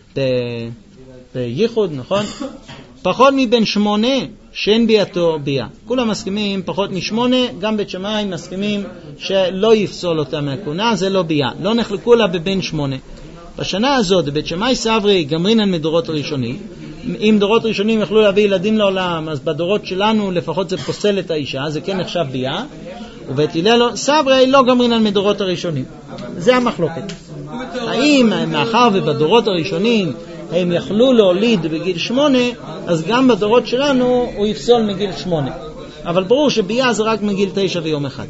בייחוד, נכון? פחות מבין שמונה שאין ביאתו בייה. כולם מסכימים פחות משמונה, גם בית שמאי מסכימים שלא יפסול אותה מהכהונה, זה לא בייה, לא נחלקו לה בבין שמונה. בשנה הזאת בית שמאי סברי גמרינן מדורות הראשונים, אם דורות ראשונים יכלו להביא ילדים לעולם, אז בדורות שלנו לפחות זה פוסל את האישה, זה כן נחשב בייה. ובית הלל סברי לא גמרינן מדורות הראשונים. זה המחלוקת. האם מאחר ובדורות הראשונים הם יכלו להוליד בגיל שמונה, אז גם בדורות שלנו הוא יפסול מגיל שמונה. אבל ברור שבייה זה רק מגיל תשע ויום אחד.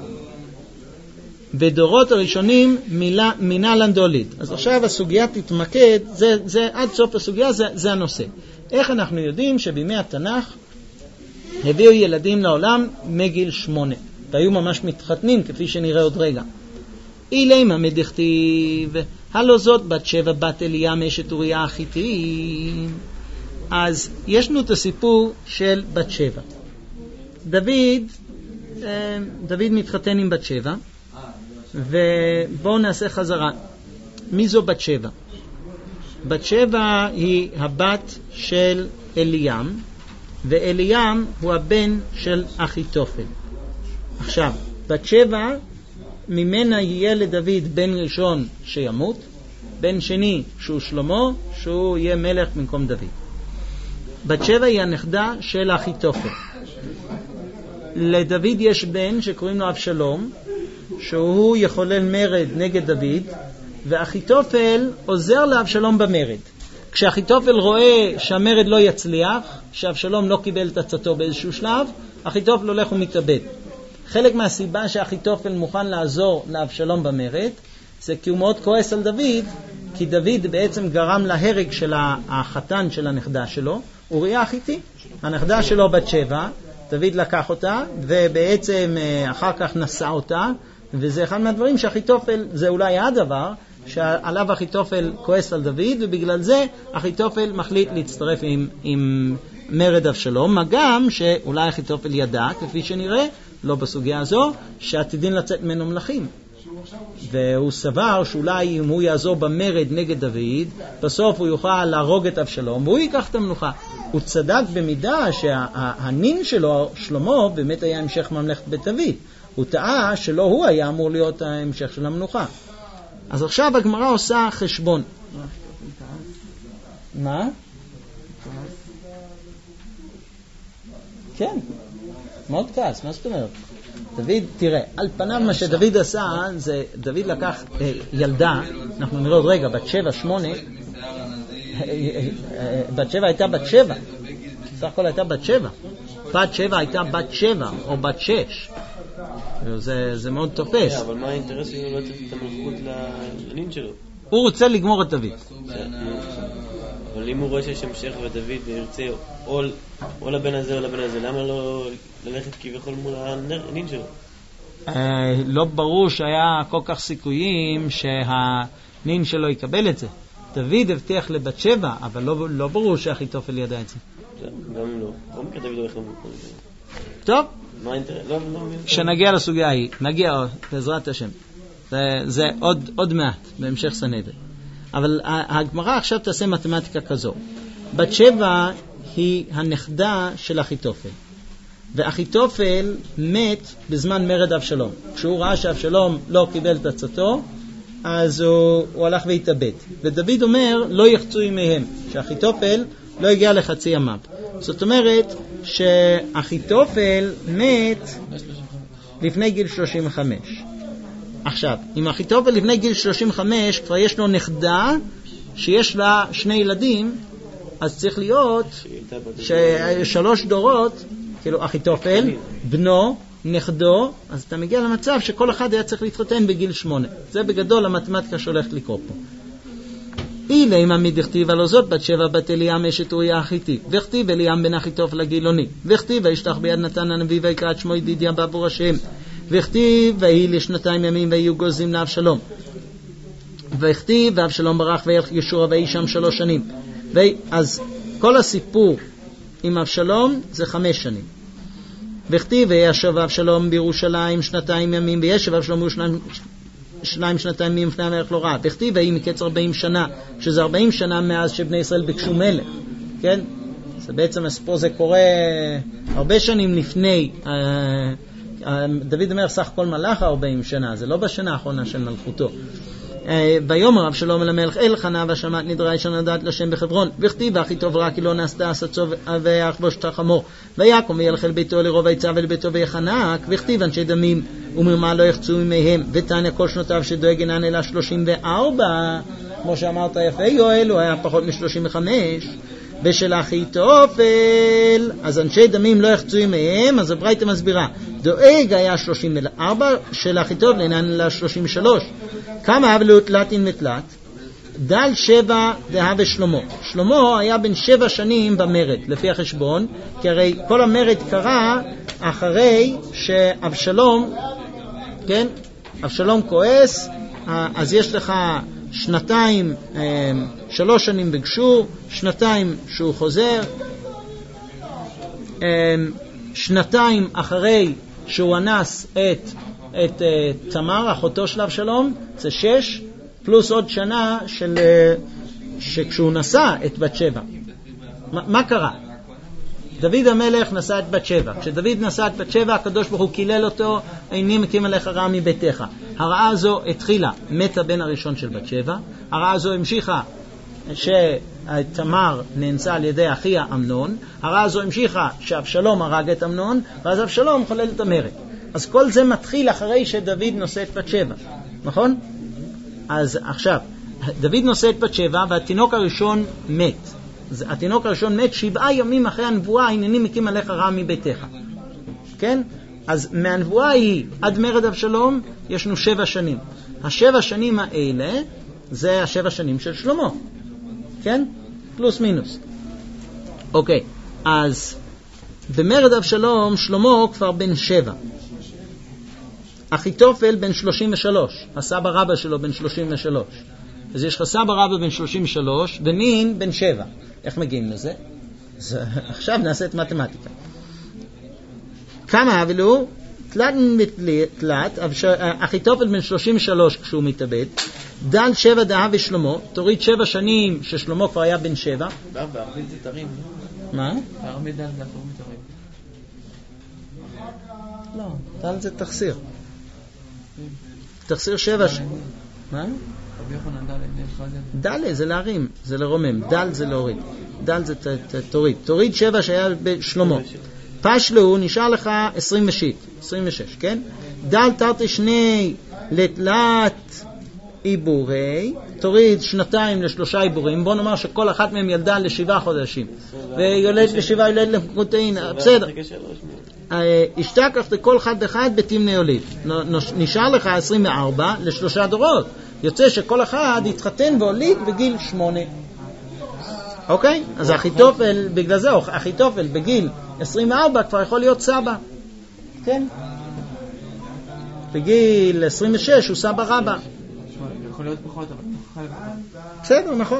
בדורות הראשונים מילה, מינה לנדוליד. אז עכשיו הסוגיה תתמקד, זה, זה, עד סוף הסוגיה זה, זה הנושא. איך אנחנו יודעים שבימי התנ"ך הביאו ילדים לעולם מגיל שמונה, והיו ממש מתחתנים כפי שנראה עוד רגע. אילימה מדכתיב, הלא זאת בת שבע בת אליה מאשת אוריה החיתי. אז יש לנו את הסיפור של בת שבע. דוד, דוד מתחתן עם בת שבע, ובואו נעשה חזרה. מי זו בת שבע? בת שבע היא הבת של אליam, ואליam הוא הבן של אחיתופל. עכשיו, בת שבע ממנה יהיה לדוד בן ראשון שימות, בן שני שהוא שלמה, שהוא יהיה מלך במקום דוד. בת שבע היא הנכדה של אחיתופל. לדוד יש בן שקוראים לו אבשלום, שהוא יחולל מרד נגד דוד, ואחיתופל עוזר לאבשלום במרד. כשאחיתופל רואה שהמרד לא יצליח, שאבשלום לא קיבל את עצתו באיזשהו שלב, אחיתופל הולך ומתאבד. חלק מהסיבה שאחיתופל מוכן לעזור לאבשלום במרד, זה כי הוא מאוד כועס על דוד, כי דוד בעצם גרם להרג של החתן של הנכדה שלו, אוריה החיתי. הנכדה שלו בת שבע, דוד לקח אותה, ובעצם אחר כך נשא אותה, וזה אחד מהדברים שאחיתופל, זה אולי הדבר, שעליו אחיתופל כועס על דוד, ובגלל זה אחיתופל מחליט להצטרף עם, עם מרד אבשלום, מה גם שאולי אחיתופל ידע, כפי שנראה, לא בסוגיה הזו, שעתידין לצאת ממנו מלכים. והוא סבר שאולי אם הוא יעזור במרד נגד דוד, בסוף הוא יוכל להרוג את אבשלום, והוא ייקח את המלוכה. הוא צדק במידה שהנין שלו, שלמה, באמת היה המשך ממלכת בית דוד. הוא טעה שלא הוא היה אמור להיות ההמשך של המלוכה. אז עכשיו הגמרא עושה חשבון. מה? כן, מאוד כעס, מה זאת אומרת? דוד, תראה, על פניו מה שדוד עשה, זה דוד לקח אה, ילדה, אנחנו נראה עוד רגע, בת שבע, שמונה, בת שבע הייתה בת שבע, סך הכל הייתה בת שבע, בת שבע הייתה בת שבע, או בת שש, זה, זה מאוד תופס. אבל מה האינטרס שלו לא לתת את המלכות לנין שלו? הוא רוצה לגמור את דוד. אבל אם הוא רואה שיש המשך ודוד ירצה או, או לבן הזה או לבן הזה, למה לא ללכת כביכול מול הנין שלו? לא ברור שהיה כל כך סיכויים שהנין שלו יקבל את זה. דוד הבטיח לבת שבע, אבל לא, לא ברור שאחיתופל ידע את זה. גם אם לא. או מכיר דוד הולך למול. טוב. מה האינטרס? לא, לא. כשנגיע לסוגיה ההיא, נגיע בעזרת השם. זה, זה עוד, עוד מעט, בהמשך סנהדרין. אבל הגמרא עכשיו תעשה מתמטיקה כזו. בת שבע היא הנכדה של אחיתופל. ואחיתופל מת בזמן מרד אבשלום. כשהוא ראה שאבשלום לא קיבל את עצתו, אז הוא, הוא הלך והתאבד. ודוד אומר, לא יחצו ימיהם, שאחיתופל לא הגיע לחצי ימיו. זאת אומרת שאחיתופל מת לפני גיל שלושים וחמש. עכשיו, אם אחיתופל לפני גיל שלושים וחמש כבר יש לו נכדה שיש לה שני ילדים, אז צריך להיות ששלוש דורות, כאילו אחיתופל, בנו, נכדו, אז אתה מגיע למצב שכל אחד היה צריך להתחתן בגיל שמונה. זה בגדול המתמטיקה שהולכת לקרוא פה. אילה אם עמיד הכתיב על זאת בת שבע בת אליאם אשת אוריה החיתי, וכתיב אליאם בן אחיתופל הגילוני, וכתיב וישלח ביד נתן הנביא ויקרא את שמו ידידיה בעבור השם, וכתיב ויהי לשנתיים ימים ויהיו גוזים לאבשלום, וכתיב ואבשלום ברח וילך ישוע ויהי שם שלוש שנים. אז כל הסיפור עם אבשלום זה חמש שנים. וכתיב וישב אבשלום בירושלים שנתיים ימים, וישב אבשלום בירושלים שניים שנתיים ימים לפני המלך לא רע. וכתיב ויהי מקץ ארבעים שנה, שזה ארבעים שנה מאז שבני ישראל ביקשו מלך. כן? זה בעצם הסיפור זה קורה הרבה שנים לפני. דוד אומר סך כל מלך ארבעים שנה, זה לא בשנה האחרונה של מלכותו. ויאמר אבשלום אל המלך אלחנה ושמעת נדרי שנודעת לשם בחברון, וכתיב ואחיטוב רע כי לא נעשתה עשצו ויחבוש את החמור, ויקום וילך אל ביתו לרוב ויצא ואל ביתו ויחנק, וכתיב אנשי דמים ומרמה לא יחצו עמיהם, ותניא כל שנותיו שדואג אינן אלא שלושים וארבע, כמו שאמרת יפה יואל, הוא היה פחות מ-שלושים וחמש. ושל אחיתופל אז אנשי דמים לא יחצו עמיהם, אז הברייתא מסבירה דואג היה שלושים וארבע, של אחיתופל אינן אלא שלושים ושלוש. כמה הבלו תלתין ותלת? דל שבע דהה שלמה. שלמה היה בן שבע שנים במרד, לפי החשבון, כי הרי כל המרד קרה אחרי שאבשלום, כן, אבשלום כועס, אז יש לך שנתיים, שלוש שנים בגשור, שנתיים שהוא חוזר, שנתיים אחרי שהוא אנס את, את תמר, אחותו של אבשלום, זה שש, פלוס עוד שנה של, שכשהוא נשא את בת שבע. מה, מה קרה? דוד המלך נשא את בת שבע. כשדוד נשא את בת שבע, הקדוש ברוך הוא קילל אותו, איני מקים עליך רעה מביתך. הרעה הזו התחילה, מת הבן הראשון של בת שבע. הרעה הזו המשיכה שתמר נאנסה על ידי אחיה אמנון. הרעה הזו המשיכה שאבשלום הרג את אמנון, ואז אבשלום חולל את המרד. אז כל זה מתחיל אחרי שדוד נושא את בת שבע. נכון? אז עכשיו, דוד נושא את בת שבע, והתינוק הראשון מת. התינוק הראשון מת שבעה ימים אחרי הנבואה, הנני מקים עליך רע מביתך. כן? אז מהנבואה היא עד מרד אבשלום יש לנו שבע שנים. השבע שנים האלה זה השבע שנים של שלמה. כן? פלוס מינוס. אוקיי, אז במרד אבשלום שלמה כבר בן שבע. אחיתופל בן שלושים ושלוש. הסבא רבא שלו בן שלושים ושלוש. אז יש לך סבא רבא בן שלושים ושלוש ונין בן שבע. איך מגיעים לזה? אז עכשיו נעשה את מתמטיקה. כמה הבלו? תלת תלת, אחיתופל בן שלושים ושלוש כשהוא מתאבד, דל שבע דהה ושלמה, תוריד שבע שנים ששלמה כבר היה בן שבע. בערבית זה תרים. מה? בערבית דל זה אפילו מתרים. לא, דל זה תחסיר. תחסיר שבע ש... מה? דל זה להרים, זה לרומם, דל זה להוריד, דל זה תוריד, תוריד שבע שהיה בשלמה, פשלו נשאר לך עשרים ושש, עשרים ושש, כן? דל תרתי שני לתלת עיבורי, תוריד שנתיים לשלושה עיבורים, בוא נאמר שכל אחת מהם ילדה לשבעה חודשים, ויולד לשבעה ילד לפרוטאין, בסדר. השתכח לכל אחד אחד בתמנה יוליד, נשאר לך עשרים וארבע לשלושה דורות, יוצא שכל אחד יתחתן והוליד בגיל שמונה. אוקיי? אז אחיתופל, בגלל זה, אחיתופל בגיל עשרים וארבע כבר יכול להיות סבא. כן? בגיל עשרים ושש הוא סבא רבא. יכול להיות פחות, אבל בסדר, נכון.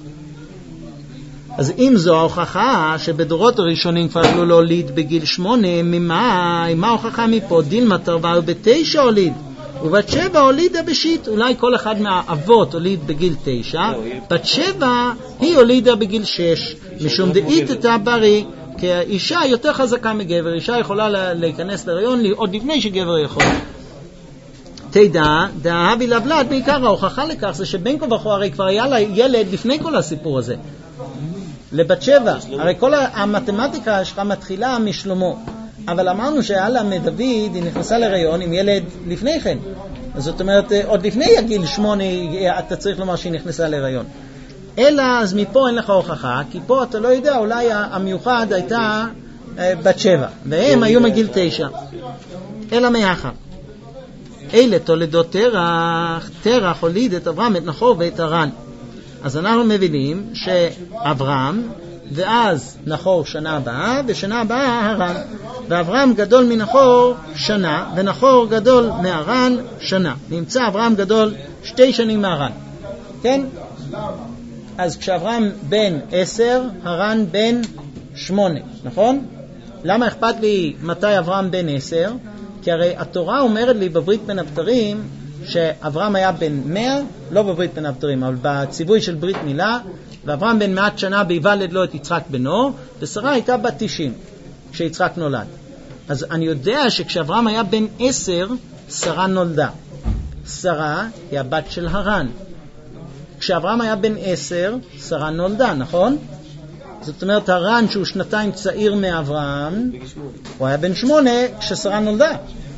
אז אם זו ההוכחה שבדורות הראשונים כבר יכלו להוליד בגיל שמונה, ממה, מה ההוכחה מפה? דילמה תרווה ובתשע הוליד, ובת שבע הולידה בשיט. אולי כל אחד מהאבות הוליד בגיל תשע, בת שבע היא הולידה בגיל שש, משום דאית את הבריא, כי האישה יותר חזקה מגבר, אישה יכולה להיכנס להיריון עוד לפני שגבר יכול. תדע, דאהבי לבלד, בעיקר ההוכחה לכך זה שבין כה וכה הרי כבר היה לה ילד לפני כל הסיפור הזה. לבת שבע, הרי כל המתמטיקה שלך מתחילה משלמה, אבל אמרנו שהיה לה מדוד, היא נכנסה להיריון עם ילד לפני כן. אז זאת אומרת, עוד לפני הגיל שמונה אתה צריך לומר שהיא נכנסה להיריון. אלא, אז מפה אין לך הוכחה, כי פה אתה לא יודע, אולי המיוחד הייתה בת שבע, והם היו מגיל תשע. אלא מאחר. אלה תולדות תרח, תרח הוליד את אברהם, את נחור ואת הרן. אז אנחנו מבינים שאברהם, ואז נחור שנה הבאה, ושנה הבאה הרן. ואברהם גדול מנחור שנה, ונחור גדול מהרן שנה. נמצא אברהם גדול שתי שנים מהרן. כן? אז כשאברהם בן עשר, הרן בן שמונה, נכון? למה אכפת לי מתי אברהם בן עשר? כי הרי התורה אומרת לי בברית בין הבתרים שאברהם היה בן מאה, לא בברית בין הבתרים, אבל בציווי של ברית מילה, ואברהם בן מעט שנה ביוולד לו את יצחק בנו, ושרה הייתה בת תשעים כשיצחק נולד. אז אני יודע שכשאברהם היה בן עשר, שרה נולדה. שרה היא הבת של הרן. כשאברהם היה בן עשר, שרה נולדה, נכון? זאת אומרת, הרן שהוא שנתיים צעיר מאברהם, הוא היה בן שמונה כששרה נולדה.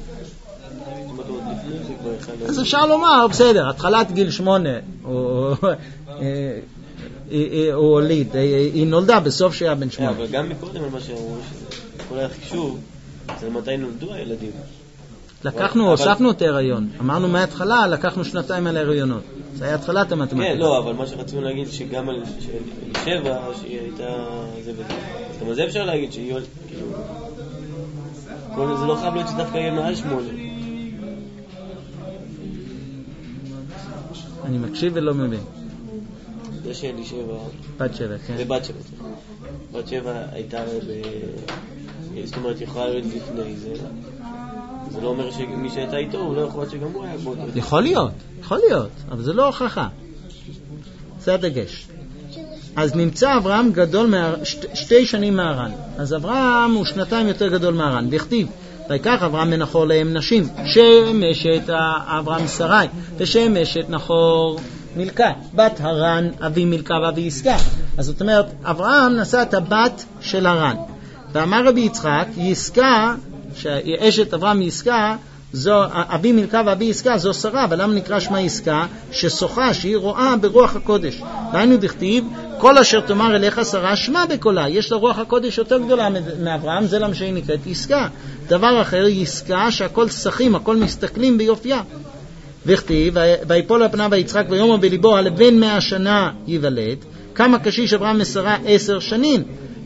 אז אפשר לומר, בסדר, התחלת גיל שמונה הוא הוליד, היא נולדה בסוף שהיה בן שמונה. אבל גם מקודם על מה שאמרו, כל החישוב, זה מתי נולדו הילדים. לקחנו, הוספנו את ההיריון. אמרנו מההתחלה, לקחנו שנתיים על ההיריונות. זה היה התחלת המתמטיקה. כן, לא, אבל מה שרצינו להגיד שגם על שבע, שהיא הייתה זה וזה. אז גם על זה אפשר להגיד שהיא כל זה לא חייב להיות שדווקא יהיה מעל שמונה. אני מקשיב ולא מבין. זה שאלי שבע. בת שבע, כן. זה בת שבע. בת שבע הייתה ב... זאת אומרת, יכולה להיות לפני זה. זה לא אומר שמי שהייתה איתו, הוא לא יכול להיות שגם הוא היה באותו. יכול להיות, יכול להיות, אבל זה לא הוכחה. זה הדגש. אז נמצא אברהם גדול מה... שת... שתי שנים מהרן. אז אברהם הוא שנתיים יותר גדול מהרן. בכתיב, ויקח אברהם מנחור להם נשים, שמשת אברהם שרי, ושמשת נחור מילכה, בת הרן, אבי מילכה ואבי יסקה. אז זאת אומרת, אברהם נשא את הבת של הרן. ואמר רבי יצחק, יסקה, שאשת אברהם יסקה, זו, אבי מילכה ואבי יסקה, זו שרה, אבל למה נקרא שמה יסקה? ששוחה, שהיא רואה ברוח הקודש. דהיינו דכתיב, כל אשר תאמר אליך שרה, שמע בקולה. יש לה רוח הקודש יותר גדולה מאברהם, זה למה שהיא נקראת יסקה. דבר אחר, יסקה, שהכל שחים, הכל מסתכלים ביופייה. וכתיב, ויפול על פניו ויצחק ויאמר בליבו, הלבן מאה שנה ייוולד, כמה קשיש אברהם משרה עשר שנים.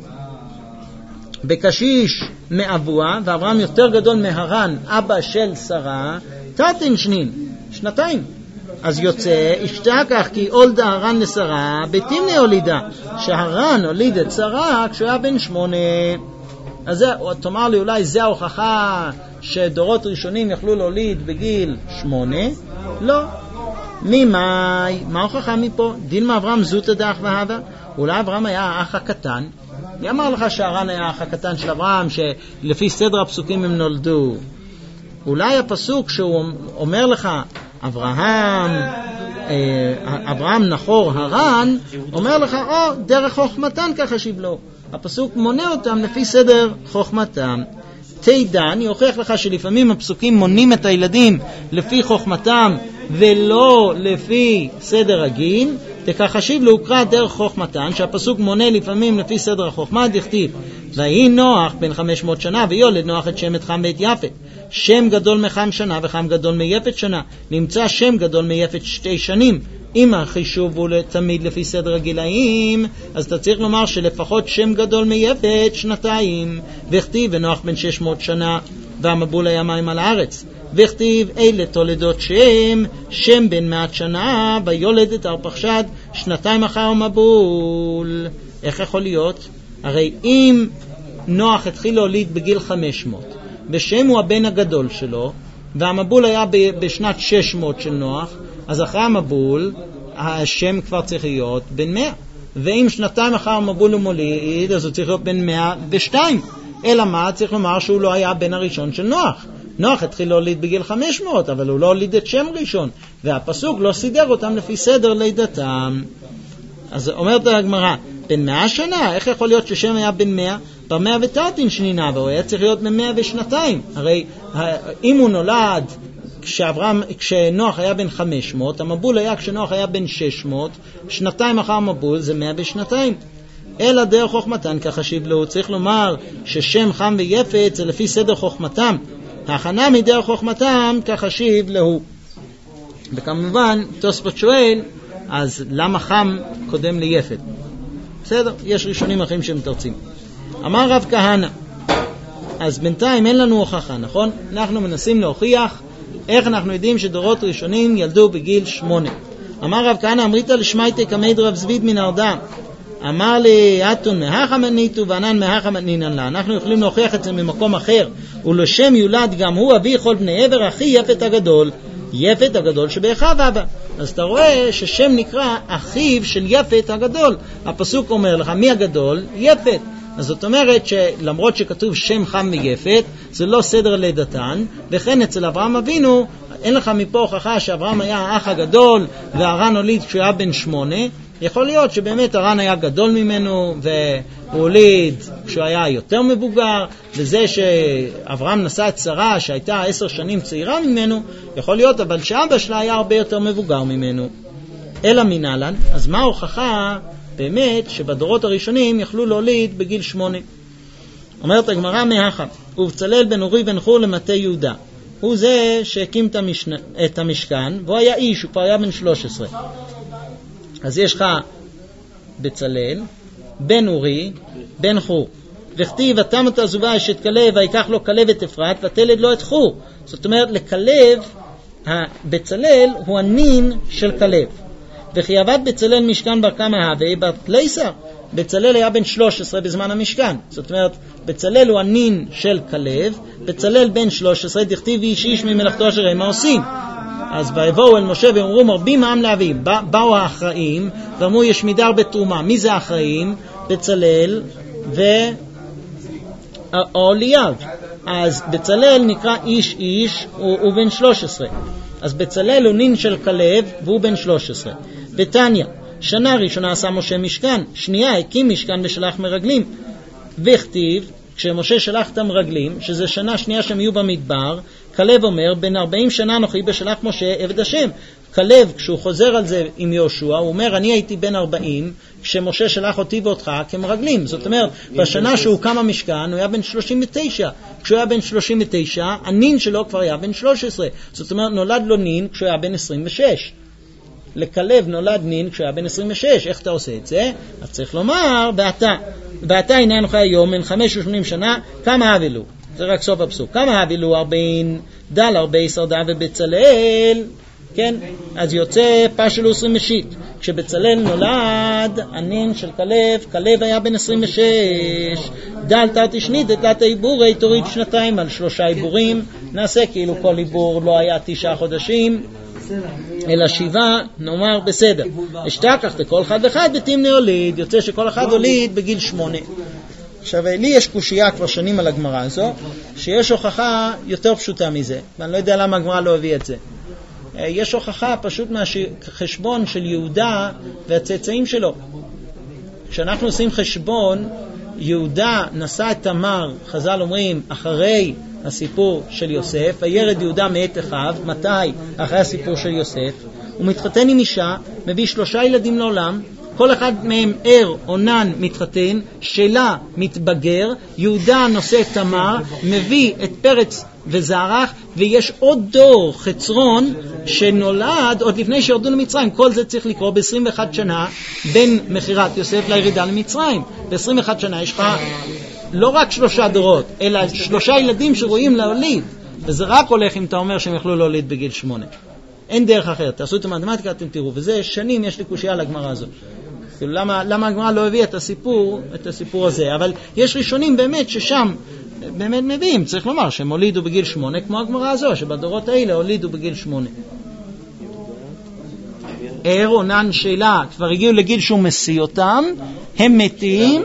בקשיש מאבוה, ואברהם יותר גדול מהרן, אבא של שרה, תתן שנין, שנתיים. אז יוצא, השתכח כי הולדה הרן לשרה, בתימני הולידה, שהרן הוליד את שרה כשהוא היה בן שמונה. אז זה, תאמר לי, אולי זה ההוכחה שדורות ראשונים יכלו להוליד בגיל שמונה? לא. ממאי, מה ההוכחה מפה? דין מאברהם זוטה דאח והווה? אולי אברהם היה האח הקטן? מי אמר לך שהרן היה האח הקטן של אברהם, שלפי סדר הפסוקים הם נולדו? אולי הפסוק שהוא אומר לך, אברהם, אברהם נחור הרן, אומר לך, או, דרך חוכמתן ככה שיבלו. הפסוק מונה אותם לפי סדר חוכמתם. תידן, יוכיח לך שלפעמים הפסוקים מונים את הילדים לפי חוכמתם ולא לפי סדר הגיל. תכחשיב להוקרא דרך חוכמתן, שהפסוק מונה לפעמים לפי סדר החוכמה, דכתיב ויהי נוח בן חמש מאות שנה ויולד נוח את שם את חם ואת יפת. שם גדול מחם שנה וחם גדול מיפת שנה. נמצא שם גדול מיפת שתי שנים. אם החישוב הוא תמיד לפי סדר הגילאים, אז אתה צריך לומר שלפחות שם גדול מיפת שנתיים, וכתיב ונוח בן שש מאות שנה והמבול היה מים על הארץ, וכתיב אלה תולדות שם, שם בן מעט שנה ויולד את ארפחשד שנתיים אחר המבול. איך יכול להיות? הרי אם נוח התחיל להוליד בגיל חמש מאות ושם הוא הבן הגדול שלו והמבול היה בשנת שש מאות של נוח, אז אחרי המבול השם כבר צריך להיות בן מאה, ואם שנתיים אחר המבול הוא מוליד אז הוא צריך להיות בן מאה ושתיים. אלא מה? צריך לומר שהוא לא היה בן הראשון של נוח. נוח התחיל להוליד בגיל חמש מאות, אבל הוא לא הוליד את שם ראשון, והפסוק לא סידר אותם לפי סדר לידתם. אז אומרת הגמרא, בן מאה שנה, איך יכול להיות ששם היה בן מאה? במאה ותרתין שנינה, והוא היה צריך להיות במאה ושנתיים. הרי אם הוא נולד כשאברהם, כשנוח היה בן חמש מאות, המבול היה כשנוח היה בן שש מאות, שנתיים אחר המבול זה מאה ושנתיים. אלא דרך חוכמתן כחשיב לו, צריך לומר ששם חם ויפת זה לפי סדר חוכמתם, ההכנה מדרך חוכמתם כחשיב לו. וכמובן תוספות שואל, אז למה חם קודם ליפת? בסדר, יש ראשונים אחרים שמתרצים. אמר רב כהנא, אז בינתיים אין לנו הוכחה, נכון? אנחנו מנסים להוכיח איך אנחנו יודעים שדורות ראשונים ילדו בגיל שמונה. אמר רב כהנא, אמרית לשמייתי כמד רב זביד מן ארדה, אמר לי אתון מהחמניתו וענן מהחמנינן לה. אנחנו יכולים להוכיח את זה ממקום אחר, ולשם יולד גם הוא אבי כל בני עבר אחי יפת הגדול, יפת הגדול שבאחיו אבא. אז אתה רואה ששם נקרא אחיו של יפת הגדול. הפסוק אומר לך מי הגדול? יפת. אז זאת אומרת שלמרות שכתוב שם חם ויפת, זה לא סדר לידתן, וכן אצל אברהם אבינו אין לך מפה הוכחה שאברהם היה האח הגדול והרן הוליד כשהוא היה בן שמונה. יכול להיות שבאמת הרן היה גדול ממנו והוא הוליד כשהוא היה יותר מבוגר, וזה שאברהם נשא את שרה שהייתה עשר שנים צעירה ממנו, יכול להיות, אבל שאבא שלה היה הרבה יותר מבוגר ממנו. אלא מנהלן, אז מה ההוכחה באמת שבדורות הראשונים יכלו להוליד בגיל שמונה? אומרת הגמרא מהכה, ובצלאל בן אורי בן חור למטה יהודה, הוא זה שהקים את, המשנ... את המשכן, והוא היה איש, הוא כבר היה בן שלוש עשרה. אז יש לך בצלאל, בן אורי, בן חור. וכתיב, אתם את הזובה אשת כלב, ויקח לו כלב את אפרת, ותלד לו את חור. זאת אומרת, לכלב, בצלאל הוא הנין של כלב. וכי עבד בצלאל משכן בר כמה הווה, בר תלייסר. בצלאל היה בן שלוש עשרה בזמן המשכן. זאת אומרת, בצלאל הוא הנין של כלב, בצלאל בן שלוש עשרה, דכתיב איש איש ממלאכתו אשר מה עושים. אז ויבואו אל משה ואמרו מרבים העם להביא. באו האחראים ואמרו יש מידר בתרומה. מי זה האחראים? בצלאל ואוליאב. אז בצלאל נקרא איש איש, הוא, הוא בן שלוש עשרה. אז בצלאל הוא נין של כלב והוא בן שלוש עשרה. בתניא, שנה ראשונה עשה משה משכן, שנייה הקים משכן ושלח מרגלים. וכתיב, כשמשה שלח את המרגלים, שזה שנה שנייה שהם יהיו במדבר, כלב אומר, בין ארבעים שנה אנוכי בשלח משה עבד השם. כלב, כשהוא חוזר על זה עם יהושע, הוא אומר, אני הייתי בן ארבעים, כשמשה שלח אותי ואותך כמרגלים. זאת אומרת, בשנה שהוא קם המשכן, הוא היה בן שלושים ותשע. כשהוא היה בן שלושים ותשע, הנין שלו כבר היה בן שלוש עשרה. זאת אומרת, נולד לו נין כשהוא היה בן עשרים ושש. לכלב נולד נין כשהוא היה בן עשרים ושש. איך אתה עושה את זה? אז צריך לומר, בעתה. בעתה הנה אנוכי היום, מן חמש ושמונים שנה, כמה הבילו? זה רק סוף הפסוק. כמה הבילו? ארבעים, דל ארבעי שרדה ובצלאל. כן? אז יוצא פשלו עשרים ושיט. כשבצלאל נולד, הנין של כלב, כלב היה בן עשרים ושש. דל תרתי שנית, את תת העיבורי, תוריד שנתיים על שלושה עיבורים. נעשה כאילו כל עיבור לא היה תשעה חודשים, אלא שבעה, נאמר בסדר. אשתכח לכל אחד ואחד ותמנה הוליד. יוצא שכל אחד הוליד בגיל שמונה. עכשיו, לי יש קושייה כבר שנים על הגמרא הזו, שיש הוכחה יותר פשוטה מזה, ואני לא יודע למה הגמרא לא הביא את זה. יש הוכחה פשוט מהחשבון של יהודה והצאצאים שלו. כשאנחנו עושים חשבון, יהודה נשא את תמר, חז"ל אומרים, אחרי הסיפור של יוסף, וירד יהודה מאת אחיו. מתי? אחרי הסיפור של יוסף. הוא מתחתן עם אישה, מביא שלושה ילדים לעולם, כל אחד מהם ער, עונן, מתחתן, שלה מתבגר, יהודה נושא את תמר, מביא את פרץ וזרח, ויש עוד דור חצרון שנולד עוד לפני שירדו למצרים. כל זה צריך לקרוא ב-עשרים ואחת שנה בין מחירת יוסף לירידה למצרים. ב-עשרים ואחת שנה יש לך לא רק שלושה דורות, אלא שלושה ילדים שרואים להוליד. וזה רק הולך אם אתה אומר שהם יכלו להוליד בגיל שמונה. אין דרך אחרת. תעשו את המתמטיקה, אתם תראו. וזה שנים יש לי קושיה על הגמרא הזאת. כאילו, למה, למה הגמרא לא הביא את הסיפור, את הסיפור הזה? אבל יש ראשונים באמת ששם באמת מביאים. צריך לומר שהם הולידו בגיל שמונה, כמו הגמרא הזו, שבדורות האלה הולידו בגיל שמונה. ער, עונן, שאלה, כבר הגיעו לגיל שהוא מסיא אותם, הם מתים,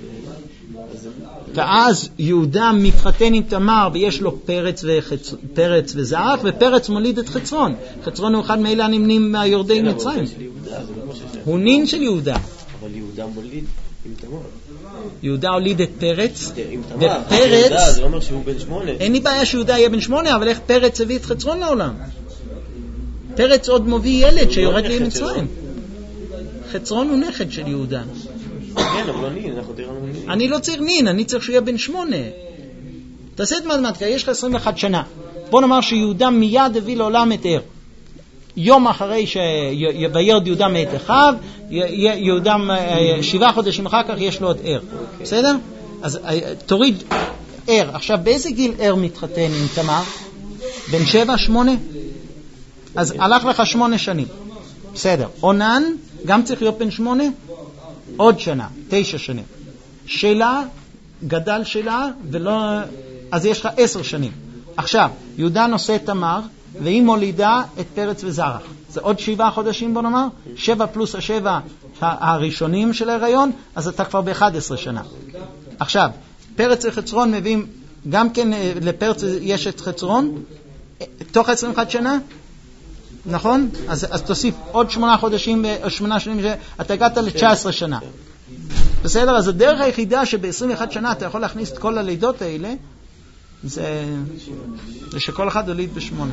ואז יהודה מתחתן עם תמר ויש לו פרץ, וחצ... פרץ וזרח, ופרץ מוליד את חצרון. חצרון הוא אחד מאלה הנמנים מהיורדי מצרים. הוא נין של יהודה. אבל יהודה מוליד עם תמר. יהודה הוליד את פרץ, עם תמר. ופרץ... זה לא אומר שהוא בן שמונה. אין לי בעיה שיהודה יהיה בן שמונה, אבל איך פרץ הביא את חצרון לעולם? פרץ עוד מביא ילד שיורד לי מצרים. חצרון הוא נכד של יהודה. כן, אבל לא נין, אנחנו תראינו נין. אני לא צריך נין, אני צריך שיהיה בן שמונה. תעשה את מתמטיקה, יש לך עשרים ואחת שנה. בוא נאמר שיהודה מיד הביא לעולם את ער. יום אחרי שירד יהודה מאת אחיו, יהודה שבעה חודשים אחר כך יש לו את ער. בסדר? אז תוריד ער. עכשיו, באיזה גיל ער מתחתן עם תמר? בן שבע, שמונה? אז הלך לך שמונה שנים. בסדר. עונן, גם צריך להיות בן שמונה? עוד שנה, תשע שנים. שאלה, גדל שאלה, ולא... אז יש לך עשר שנים. עכשיו, יהודה נושא את תמר, והיא מולידה את פרץ וזרח. זה עוד שבעה חודשים, בוא נאמר. שבע פלוס השבע הראשונים של ההיריון, אז אתה כבר ב-אחת עשרה שנה. עכשיו, פרץ וחצרון מביאים, גם כן לפרץ יש את חצרון, תוך עשרים ואחת שנה, נכון? אז, אז תוסיף עוד שמונה חודשים, או שמונה שנים, אתה הגעת ל-תשע עשרה שנה. בסדר? אז הדרך היחידה שב-עשרים ואחת שנה אתה יכול להכניס את כל הלידות האלה, זה, זה שכל אחד הוליד בשמונה.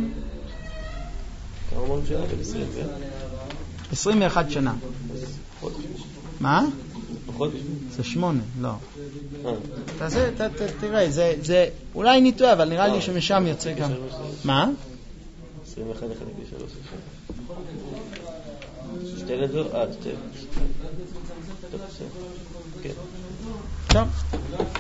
כמה אמרנו שנה? ב-עשרים? עשרים ואחת שנה. מה? חודש? זה שמונה, לא. תעשה, ת, ת, תראה, זה, זה אולי ניטוע, אבל נראה לי שמשם יוצא גם. מה? עשרים ואחת אחד שלוש. שתי לדור? אה, שתי. טוב, בסדר. כן. טוב.